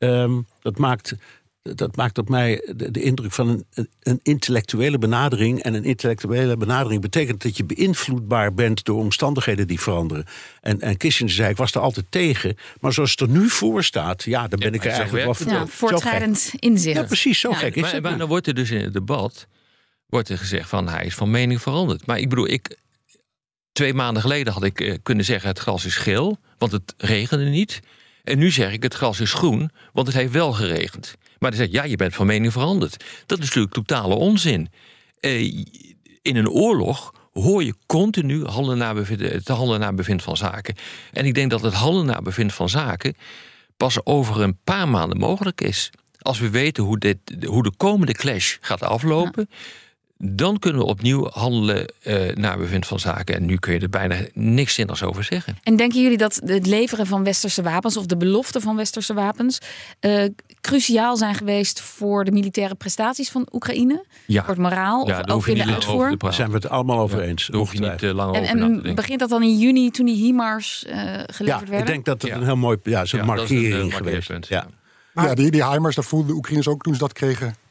Dat maakt op mij de indruk van een intellectuele benadering. En een intellectuele benadering betekent dat je beïnvloedbaar bent door omstandigheden die veranderen. En Kissinger zei, ik was er altijd tegen. Maar zoals het er nu voor staat, dan ben ik er eigenlijk wel voor. Voortschrijdend inzicht. Ja, precies, zo gek is het. Maar dan wordt er dus in het debat gezegd van hij is van mening veranderd. Maar ik bedoel, 2 maanden geleden had ik kunnen zeggen het gras is geel, want het regende niet. En nu zeg ik het gras is groen, want het heeft wel geregend. Maar dan zeg je bent van mening veranderd. Dat is natuurlijk totale onzin. In een oorlog hoor je continu te handelen naar bevind van zaken. En ik denk dat het handelen naar bevind van zaken pas over een paar maanden mogelijk is. Als we weten hoe de komende clash gaat aflopen, dan kunnen we opnieuw handelen naar bevind van zaken. En nu kun je er bijna niks zinnigs over zeggen. En denken jullie dat het leveren van westerse wapens of de belofte van westerse wapens cruciaal zijn geweest voor de militaire prestaties van Oekraïne? Ja. Voor het moraal of ook in de uitvoer? Daar zijn we het allemaal over eens. Daar hoef je niet lang over na te denken. Begint dat dan in juni toen die HIMARS geleverd werden? Ik denk dat het een heel mooi zo'n markering geweest is. Ja, die HIMARS, dat voelden de Oekraïners ook toen ze dat kregen.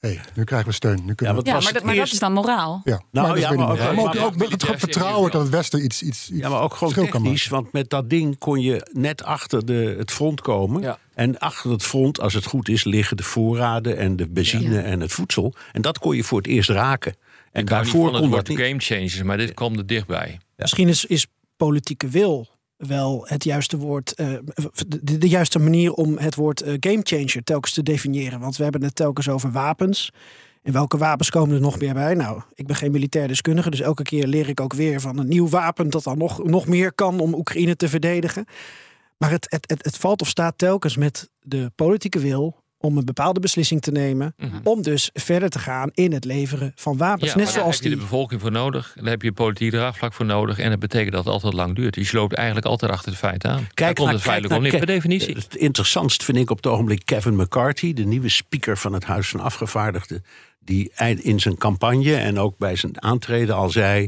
nu krijgen we steun. Nu maar dat is dan moraal. Ja, maar ook het vertrouwen dat het Westen iets ja, maar ook gewoon technisch, want met dat ding kon je net achter het front komen. Ja. En achter het front, als het goed is, liggen de voorraden en de benzine en het voedsel. En dat kon je voor het eerst raken. En daarvoor kon dat niet. Game changers, maar dit kwam er dichtbij. Ja. Misschien is politieke wil wel het juiste woord, de juiste manier om het woord gamechanger telkens te definiëren. Want we hebben het telkens over wapens. En welke wapens komen er nog meer bij? Nou, ik ben geen militair deskundige, dus elke keer leer ik ook weer van een nieuw wapen dat dan nog meer kan om Oekraïne te verdedigen. Maar het valt of staat telkens met de politieke wil om een bepaalde beslissing te nemen, om dus verder te gaan in het leveren van wapens. Ja, net zoals daar heb je de bevolking voor nodig, daar heb je politiek draagvlak voor nodig en dat betekent dat het altijd lang duurt. Dus je loopt eigenlijk altijd achter de feiten aan. Kijk, komt het feitelijk om niet per definitie. Het interessantst vind ik op het ogenblik Kevin McCarthy, de nieuwe speaker van het Huis van Afgevaardigden, die in zijn campagne en ook bij zijn aantreden al zei,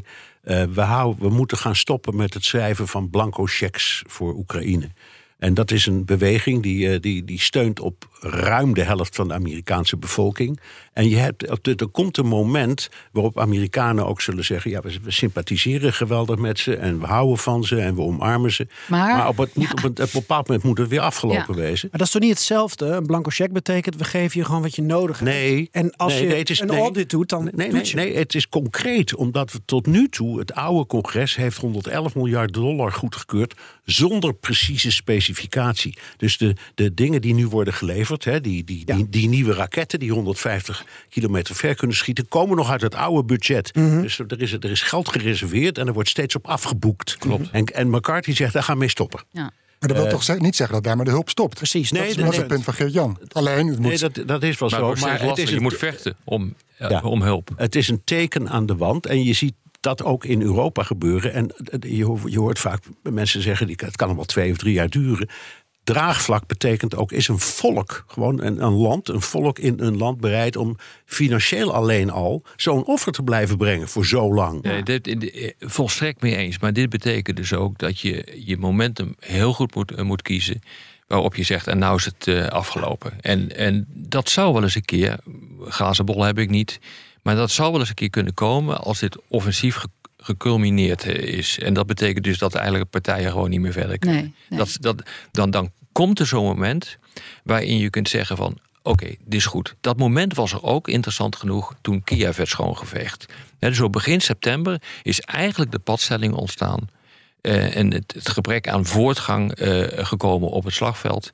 we moeten gaan stoppen met het schrijven van blanco cheques voor Oekraïne. En dat is een beweging die steunt op ruim de helft van de Amerikaanse bevolking. En er komt een moment waarop Amerikanen ook zullen zeggen, ja, we sympathiseren geweldig met ze en we houden van ze en we omarmen ze. Maar op een bepaald moment moet het weer afgelopen wezen. Maar dat is toch niet hetzelfde? Een blanco cheque betekent, we geven je gewoon wat je nodig hebt. Nee. En als je een audit doet, dan doet je. Nee, het is concreet, omdat we tot nu toe, het oude congres heeft $111 miljard goedgekeurd zonder precieze specificatie. Dus de dingen die nu worden geleverd, hè, die nieuwe raketten die 150 kilometer ver kunnen schieten, komen nog uit het oude budget. Dus er is geld gereserveerd en er wordt steeds op afgeboekt. Klopt. En McCarthy zegt, daar gaan we mee stoppen. Ja. Maar dat wil toch niet zeggen dat daarmee de hulp stopt? Precies. Dat is het punt van Geert-Jan. Alleen, het moet... dat is wel zo. Maar je moet vechten om hulp. Het is een teken aan de wand en je ziet dat ook in Europa gebeuren. En je hoort vaak mensen zeggen, het kan nog wel 2 of 3 jaar duren. Draagvlak betekent ook, is een volk, gewoon een volk in een land bereid om financieel alleen al zo'n offer te blijven brengen voor zo lang. Nee, volstrekt mee eens. Maar dit betekent dus ook dat je momentum heel goed moet kiezen, waarop je zegt, en nou is het afgelopen. En dat zou wel eens een keer, glazen bol heb ik niet, maar dat zou wel eens een keer kunnen komen als dit offensief geculmineerd is. En dat betekent dus dat eigenlijk partijen gewoon niet meer verder kunnen. Nee. Dan komt er zo'n moment waarin je kunt zeggen van, oké, dit is goed. Dat moment was er ook, interessant genoeg, toen Kiev werd schoongeveegd. Dus op begin september is eigenlijk de padstelling ontstaan en het gebrek aan voortgang gekomen op het slagveld,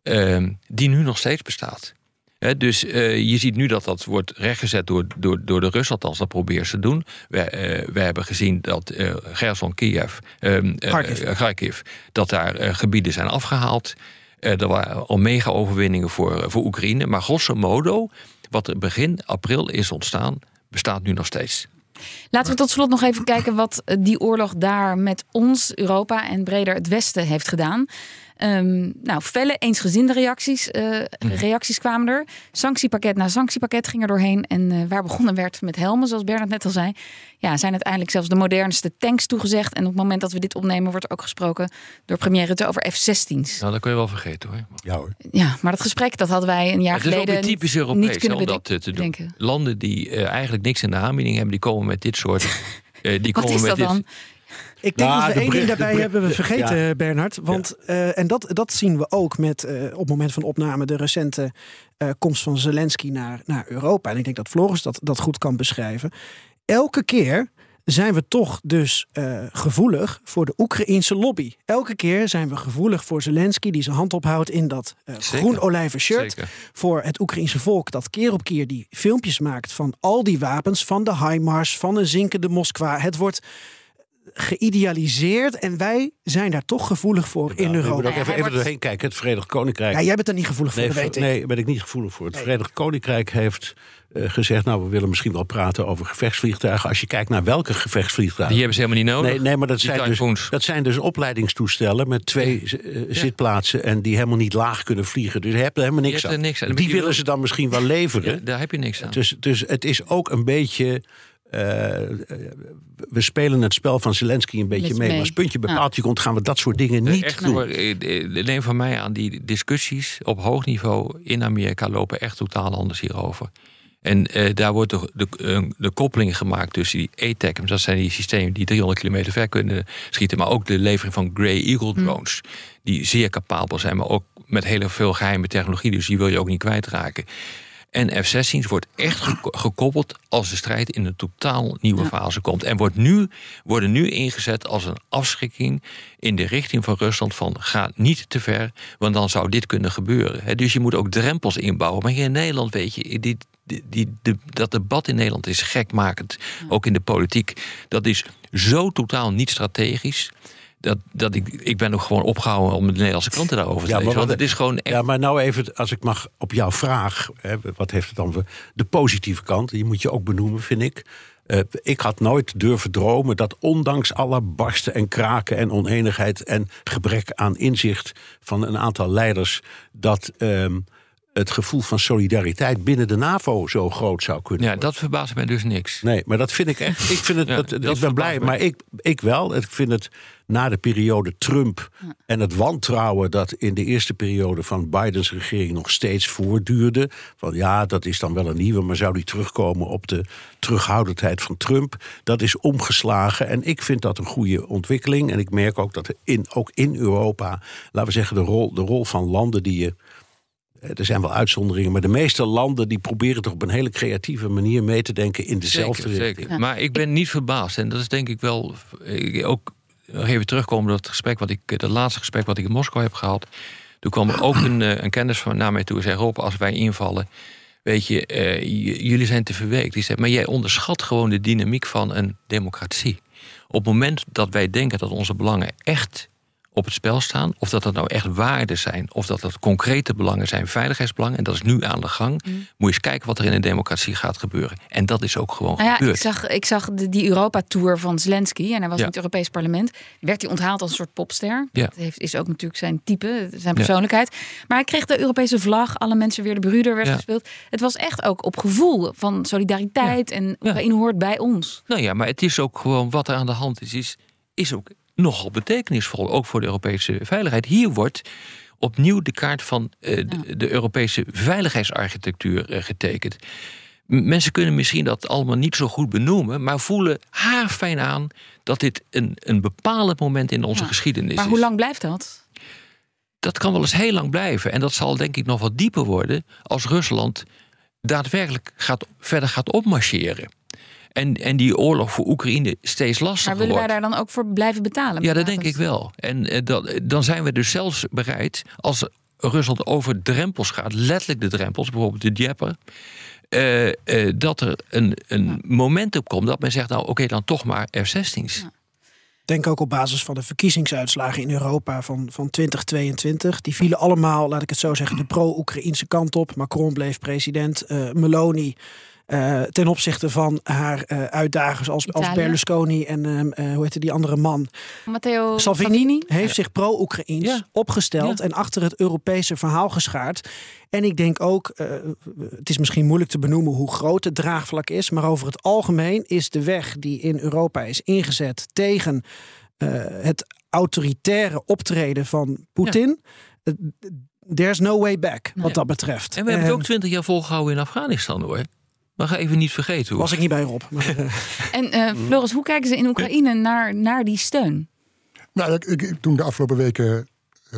die nu nog steeds bestaat. Dus je ziet nu dat wordt rechtgezet door de Russen, althans dat proberen ze te doen. We hebben gezien dat Gerson, Kharkiv, dat daar gebieden zijn afgehaald. Er waren al mega-overwinningen voor Oekraïne. Maar grosso modo, wat er begin april is ontstaan, bestaat nu nog steeds. Laten we tot slot nog even kijken wat die oorlog daar met ons, Europa en breder het Westen heeft gedaan. Felle, eensgezinde reacties kwamen er. Sanctiepakket na sanctiepakket ging er doorheen. En waar begonnen werd met helmen, zoals Bernard net al zei, zijn uiteindelijk zelfs de modernste tanks toegezegd. En op het moment dat we dit opnemen, wordt er ook gesproken door premier Rutte over F-16's. Nou, dat kun je wel vergeten hoor. Ja hoor. Ja, maar dat gesprek dat hadden wij een jaar geleden het is ook typisch Europees niet kunnen om dat te doen. Landen die eigenlijk niks in de aanbieding hebben, die komen met dit soort... Wat is dat dan? Ik denk dat we één ding daarbij hebben vergeten, Bernard. Want, en dat zien we ook met op het moment van opname de recente komst van Zelensky naar Europa. En ik denk dat Floris dat goed kan beschrijven. Elke keer zijn we toch dus gevoelig voor de Oekraïense lobby. Elke keer zijn we gevoelig voor Zelensky die zijn hand ophoudt in dat groen-olijven shirt. Zeker. Voor het Oekraïense volk dat keer op keer die filmpjes maakt van al die wapens, van de HIMARS, van een zinkende Moskwa. Het wordt geïdealiseerd en wij zijn daar toch gevoelig voor in Europa. Ik moet ook even doorheen kijken. Het Verenigd Koninkrijk... Ja, jij bent er niet gevoelig voor, dat weet ik. Nee, ben ik niet gevoelig voor. Het Verenigd Koninkrijk heeft gezegd, we willen misschien wel praten over gevechtsvliegtuigen. Als je kijkt naar welke gevechtsvliegtuigen... Die hebben ze helemaal niet nodig. Nee, maar dat zijn dus opleidingstoestellen met 2 zitplaatsen en die helemaal niet laag kunnen vliegen. Dus je hebt er helemaal niks aan. Die willen ze dan misschien wel leveren. Ja, daar heb je niks aan. Dus het is ook een beetje... we spelen het spel van Zelensky een beetje mee. Maar als puntje bepaald komt, gaan we dat soort dingen niet doen. Neem van mij aan, die discussies op hoog niveau in Amerika lopen echt totaal anders hierover. En daar wordt de koppeling gemaakt tussen die ATACMS, dat zijn die systemen die 300 kilometer ver kunnen schieten, maar ook de levering van Grey Eagle drones, die zeer capabel zijn, maar ook met heel veel geheime technologie, dus die wil je ook niet kwijtraken. En F-16's wordt echt gekoppeld als de strijd in een totaal nieuwe fase komt. En worden nu ingezet als een afschrikking in de richting van Rusland van ga niet te ver, want dan zou dit kunnen gebeuren. Dus je moet ook drempels inbouwen. Maar hier in Nederland weet je, dat debat in Nederland is gekmakend. Ook in de politiek. Dat is zo totaal niet strategisch. Dat ik ben ook gewoon opgehouden om de Nederlandse kranten daarover te lezen. Want het is gewoon echt... Ja, maar nou even, als ik mag, op jouw vraag. Wat heeft het dan voor de positieve kant? Die moet je ook benoemen, vind ik. Ik had nooit durven dromen dat ondanks alle barsten en kraken en oneenigheid en gebrek aan inzicht van een aantal leiders, dat het gevoel van solidariteit binnen de NAVO zo groot zou kunnen worden. Dat verbaast mij dus niks. Nee, maar dat vind ik echt. Ik vind het. Ik ben blij, maar ik wel. Ik vind het na de periode Trump en het wantrouwen dat in de eerste periode van Bidens regering nog steeds voortduurde. Van ja, dat is dan wel een nieuwe, maar zou die terugkomen op de terughoudendheid van Trump? Dat is omgeslagen en ik vind dat een goede ontwikkeling. En ik merk ook dat ook in Europa, laten we zeggen, de rol van landen die je. Er zijn wel uitzonderingen, maar de meeste landen die proberen toch op een hele creatieve manier mee te denken in dezelfde richting. Zeker. Ja. Maar ik ben niet verbaasd. En dat is denk ik wel ook nog even terugkomen op het laatste gesprek wat ik in Moskou heb gehad. Toen kwam er ook een kennis naar mij toe en zei: Rob, als wij invallen, weet je, jullie zijn te verweekt. Die zei: maar jij onderschat gewoon de dynamiek van een democratie. Op het moment dat wij denken dat onze belangen echt op het spel staan, of dat nou echt waarden zijn, of dat concrete belangen zijn, veiligheidsbelangen, en dat is nu aan de gang, moet je eens kijken wat er in een democratie gaat gebeuren. En dat is ook gewoon gebeurd. Ik zag die Europa-tour van Zelensky, en hij was in het Europees Parlement. Werd hij onthaald als een soort popster. Ja. Dat is ook natuurlijk zijn type, zijn persoonlijkheid. Maar hij kreeg de Europese vlag, alle mensen weer, de Brüder werd gespeeld. Het was echt ook op gevoel van solidariteit en Oekraïne hoort bij ons. Nou ja, maar het is ook gewoon wat er aan de hand is ook nogal betekenisvol, ook voor de Europese veiligheid. Hier wordt opnieuw de kaart van de Europese veiligheidsarchitectuur getekend. Mensen kunnen misschien dat allemaal niet zo goed benoemen, maar voelen haarfijn aan dat dit een bepalend moment in onze geschiedenis is. Maar hoe lang blijft dat? Dat kan wel eens heel lang blijven. En dat zal denk ik nog wat dieper worden als Rusland daadwerkelijk verder gaat opmarcheren. En die oorlog voor Oekraïne steeds lastiger wordt. Maar willen wij daar dan ook voor blijven betalen? Ja, dat denk ik wel. En dan zijn we dus zelfs bereid, als Rusland over drempels gaat, letterlijk de drempels, bijvoorbeeld de Dnieper, dat er een momentum komt dat men zegt, nou oké, dan toch maar F-16's. Ja. Denk ook op basis van de verkiezingsuitslagen in Europa van 2022. Die vielen allemaal, laat ik het zo zeggen, de pro-Oekraïnse kant op. Macron bleef president, Meloni ten opzichte van haar uitdagers als Berlusconi en hoe heette die andere man? Matteo Salvini heeft zich pro-Oekraïns opgesteld en achter het Europese verhaal geschaard. En ik denk ook, het is misschien moeilijk te benoemen hoe groot het draagvlak is, maar over het algemeen is de weg die in Europa is ingezet tegen het autoritaire optreden van Poetin. There's no way back, wat dat betreft. En we hebben het ook 20 jaar volgehouden in Afghanistan, hoor. Maar ga even niet vergeten, hoor. Was ik niet bij Rob. En Floris, hoe kijken ze in Oekraïne naar die steun? Nou, toen de afgelopen weken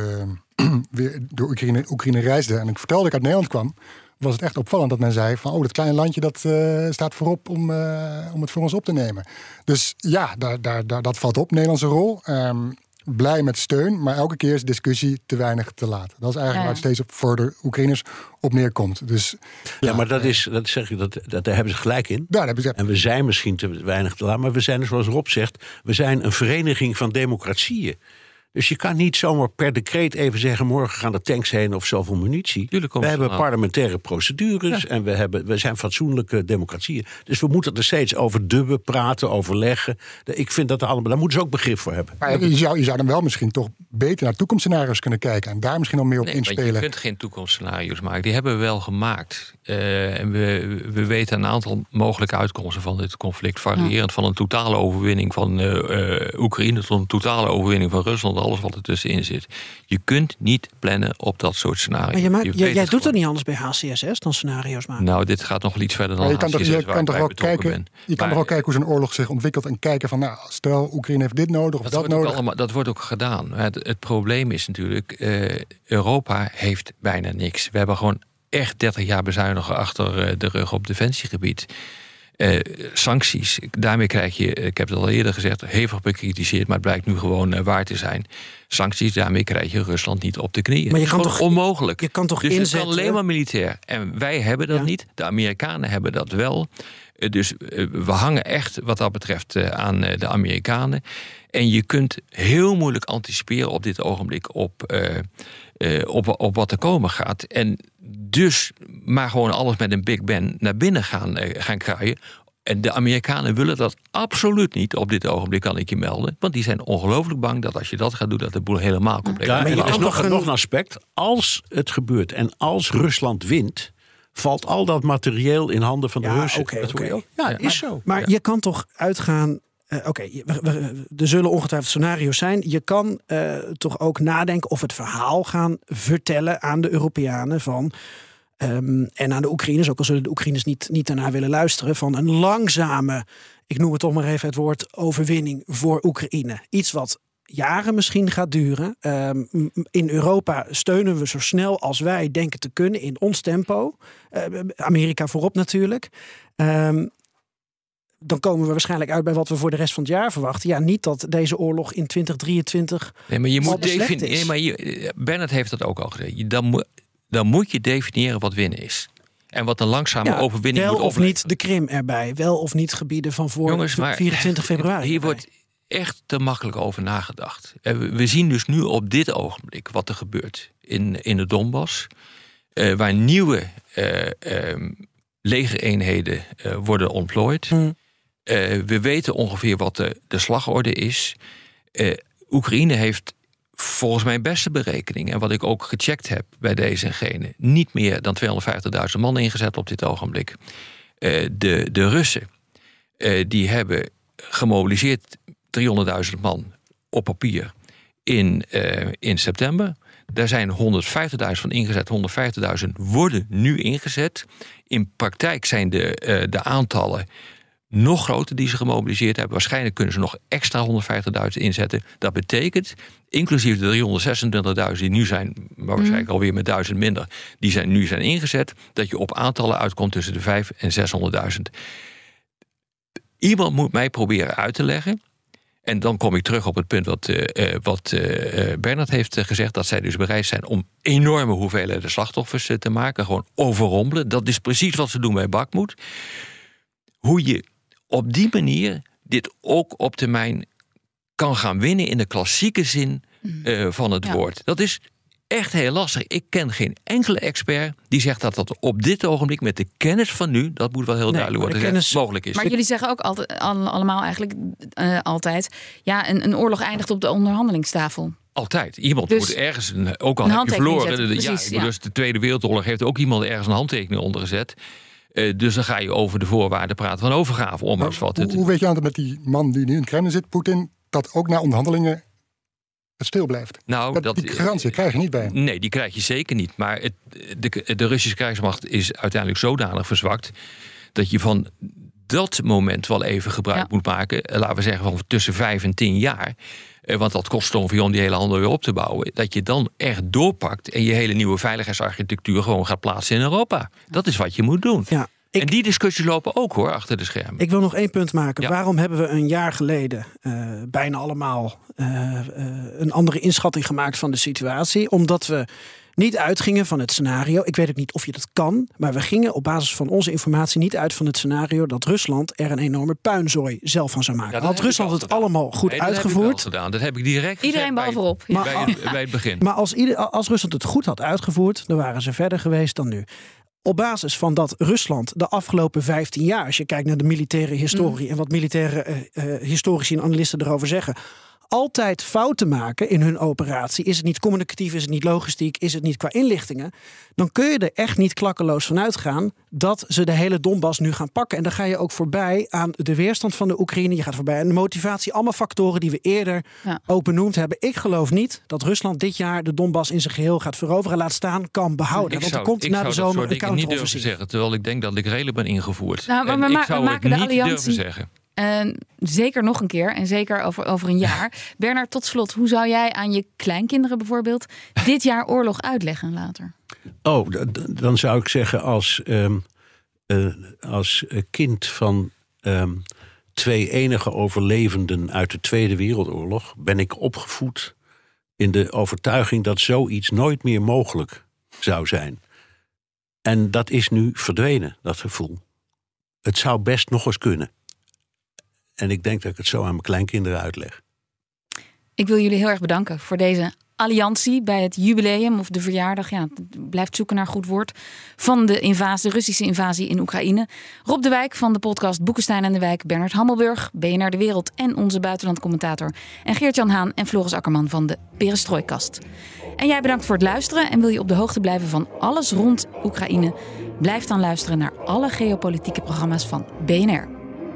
weer door Oekraïne reisde en ik vertelde dat ik uit Nederland kwam, was het echt opvallend dat men zei van, dat kleine landje dat staat voorop om het voor ons op te nemen. Dus ja, dat valt op, Nederlandse rol. Blij met steun, maar elke keer is de discussie te weinig te laat. Dat is eigenlijk waar het steeds voor de Oekraïners op neerkomt. Dus, maar daar hebben ze gelijk in. En we zijn misschien te weinig te laat, maar we zijn, zoals Rob zegt, we zijn een vereniging van democratieën. Dus je kan niet zomaar per decreet even zeggen, morgen gaan de tanks heen of zoveel munitie. We hebben parlementaire procedures en we zijn fatsoenlijke democratieën. Dus we moeten er steeds over dubben, praten, overleggen. Ik vind dat allemaal, daar moeten ze ook begrip voor hebben. Maar je zou dan wel misschien toch beter naar toekomstscenario's kunnen kijken en daar misschien nog meer op inspelen. Je kunt geen toekomstscenario's maken. Die hebben we wel gemaakt. En we weten een aantal mogelijke uitkomsten van dit conflict, variërend van een totale overwinning van Oekraïne tot een totale overwinning van Rusland. alles wat ertussenin zit. Je kunt niet plannen op dat soort scenario's. Maar jij doet er niet anders bij HCSS dan scenario's maken? Nou, dit gaat nog wel iets verder dan HCSS. Je kan toch wel kijken hoe zo'n oorlog zich ontwikkelt en kijken van, stel Oekraïne heeft dit nodig of dat nodig. Dat wordt ook gedaan. Het probleem is natuurlijk, Europa heeft bijna niks. We hebben gewoon echt 30 jaar bezuinigen achter de rug op defensiegebied. Sancties, daarmee krijg je, ik heb het al eerder gezegd, hevig bekritiseerd, maar het blijkt nu gewoon waar te zijn. Sancties, daarmee krijg je Rusland niet op de knieën. Maar je kan toch onmogelijk. Je kan toch dus inzetten? Het kan alleen maar militair. En wij hebben dat niet. De Amerikanen hebben dat wel. Dus we hangen echt wat dat betreft aan de Amerikanen. En je kunt heel moeilijk anticiperen op dit ogenblik op wat er komen gaat. En dus maar gewoon alles met een Big Ben naar binnen gaan kraaien. En de Amerikanen willen dat absoluut niet op dit ogenblik, kan ik je melden. Want die zijn ongelooflijk bang dat als je dat gaat doen, dat de boel helemaal compleet maar er is nog een aspect. Als het gebeurt en als Rusland wint, valt al dat materieel in handen van de Russen. Ja, is zo. Maar je kan toch uitgaan. Er zullen ongetwijfeld scenario's zijn. Je kan toch ook nadenken of het verhaal gaan vertellen aan de Europeanen van en aan de Oekraïners, ook al zullen de Oekraïners niet daarna willen luisteren, van een langzame, ik noem het toch maar even het woord, overwinning voor Oekraïne. Iets wat jaren misschien gaat duren. In Europa steunen we zo snel als wij denken te kunnen in ons tempo. Amerika voorop natuurlijk. Dan komen we waarschijnlijk uit bij wat we voor de rest van het jaar verwachten. Ja, niet dat deze oorlog in 2023 nee, maar je moet definiëren. Bernard heeft dat ook al gezegd. Dan moet je definiëren wat winnen is. En wat een langzame overwinning moet opleveren. Wel of niet de Krim erbij. Wel of niet gebieden van voor 24 februari. Hier wordt echt te makkelijk over nagedacht. We zien dus nu op dit ogenblik wat er gebeurt in de Donbass. Waar nieuwe legereenheden worden ontplooid. We weten ongeveer wat de slagorde is. Oekraïne heeft volgens mijn beste berekening, en wat ik ook gecheckt heb bij deze en gene, niet meer dan 250.000 man ingezet op dit ogenblik. De Russen die hebben gemobiliseerd 300.000 man op papier in september. Daar zijn 150.000 van ingezet. 150.000 worden nu ingezet. In praktijk zijn de aantallen nog groter die ze gemobiliseerd hebben. Waarschijnlijk kunnen ze nog extra 150.000 inzetten. Dat betekent, inclusief de 326.000 die nu zijn, maar waarschijnlijk alweer met 1000 minder, die nu zijn ingezet, dat je op aantallen uitkomt tussen de 500.000 en 600.000. Iemand moet mij proberen uit te leggen. En dan kom ik terug op het punt wat Bernard heeft gezegd, dat zij dus bereid zijn om enorme hoeveelheden slachtoffers te maken. Gewoon overrompelen. Dat is precies wat ze doen bij Bakhmut. Hoe je op die manier dit ook op termijn kan gaan winnen in de klassieke zin van het woord. Dat is echt heel lastig. Ik ken geen enkele expert die zegt dat dat op dit ogenblik met de kennis van nu, dat moet wel heel duidelijk worden gezegd, mogelijk is. Maar jullie zeggen ook allemaal eigenlijk altijd, ja, een oorlog eindigt op de onderhandelingstafel. Altijd. Iemand moet ergens, ook al heb je verloren. Dus de Tweede Wereldoorlog heeft ook iemand ergens een handtekening onder gezet. Dus dan ga je over de voorwaarden praten van overgave. Hoe weet je aan dat met die man die nu in het Kremlin zit, Poetin, dat ook na onderhandelingen het stil blijft? Nou, die garantie krijg je niet bij hem. Nee, die krijg je zeker niet. Maar de Russische krijgsmacht is uiteindelijk zodanig verzwakt dat je van dat moment wel even gebruik moet maken. Laten we zeggen van tussen 5 en 10 jaar. Want dat kost ongeveer om die hele handel weer op te bouwen. Dat je dan echt doorpakt en je hele nieuwe veiligheidsarchitectuur gewoon gaat plaatsen in Europa. Dat is wat je moet doen. Ja, en die discussies lopen ook hoor, achter de schermen. Ik wil nog 1 punt maken. Ja. Waarom hebben we een jaar geleden bijna allemaal een andere inschatting gemaakt van de situatie? Omdat we niet uitgingen van het scenario. Ik weet ook niet of je dat kan. Maar we gingen op basis van onze informatie niet uit van het scenario dat Rusland er een enorme puinzooi zelf van zou maken. Ja, had Rusland het allemaal goed uitgevoerd? Dat heb ik direct Iedereen behalve Rob. Bij het begin. Maar als Rusland het goed had uitgevoerd, dan waren ze verder geweest dan nu. Op basis van dat Rusland de afgelopen 15 jaar, als je kijkt naar de militaire historie en wat militaire historici en analisten erover zeggen, altijd fouten maken in hun operatie, is het niet communicatief, is het niet logistiek, is het niet qua inlichtingen, dan kun je er echt niet klakkeloos van uitgaan dat ze de hele Donbass nu gaan pakken. En dan ga je ook voorbij aan de weerstand van de Oekraïne, je gaat voorbij aan de motivatie, allemaal factoren die we eerder ook benoemd hebben. Ik geloof niet dat Rusland dit jaar de Donbass in zijn geheel gaat veroveren, laat staan, kan behouden. Want er komt na de zomer een counteroffensief. Zeggen, terwijl ik denk dat ik redelijk ben ingevoerd. Nou, maar ik zou het niet durven zeggen. Zeker nog een keer en zeker over een jaar. Bernard, tot slot, hoe zou jij aan je kleinkinderen bijvoorbeeld dit jaar oorlog uitleggen later? Dan zou ik zeggen als kind van 2 enige overlevenden uit de Tweede Wereldoorlog ben ik opgevoed in de overtuiging dat zoiets nooit meer mogelijk zou zijn. En dat is nu verdwenen, dat gevoel. Het zou best nog eens kunnen. En ik denk dat ik het zo aan mijn kleinkinderen uitleg. Ik wil jullie heel erg bedanken voor deze alliantie bij het jubileum of de verjaardag. Ja, blijft zoeken naar goed woord. Van de Russische invasie in Oekraïne. Rob de Wijk van de podcast Boekenstein en de Wijk. Bernard Hammelburg, BNR De Wereld en onze buitenlandcommentator. En Geert-Jan Haan en Floris Akkerman van de Perestrooikast. En jij bedankt voor het luisteren. En wil je op de hoogte blijven van alles rond Oekraïne? Blijf dan luisteren naar alle geopolitieke programma's van BNR.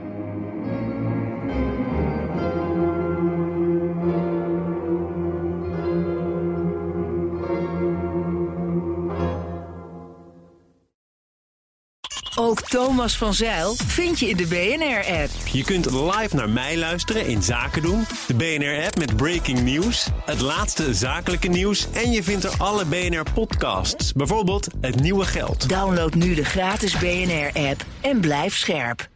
Ook Thomas van Zijl vind je in de BNR-app. Je kunt live naar mij luisteren in Zaken doen. De BNR-app met breaking news, het laatste zakelijke nieuws en je vindt er alle BNR-podcasts. Bijvoorbeeld Het Nieuwe Geld. Download nu de gratis BNR-app en blijf scherp.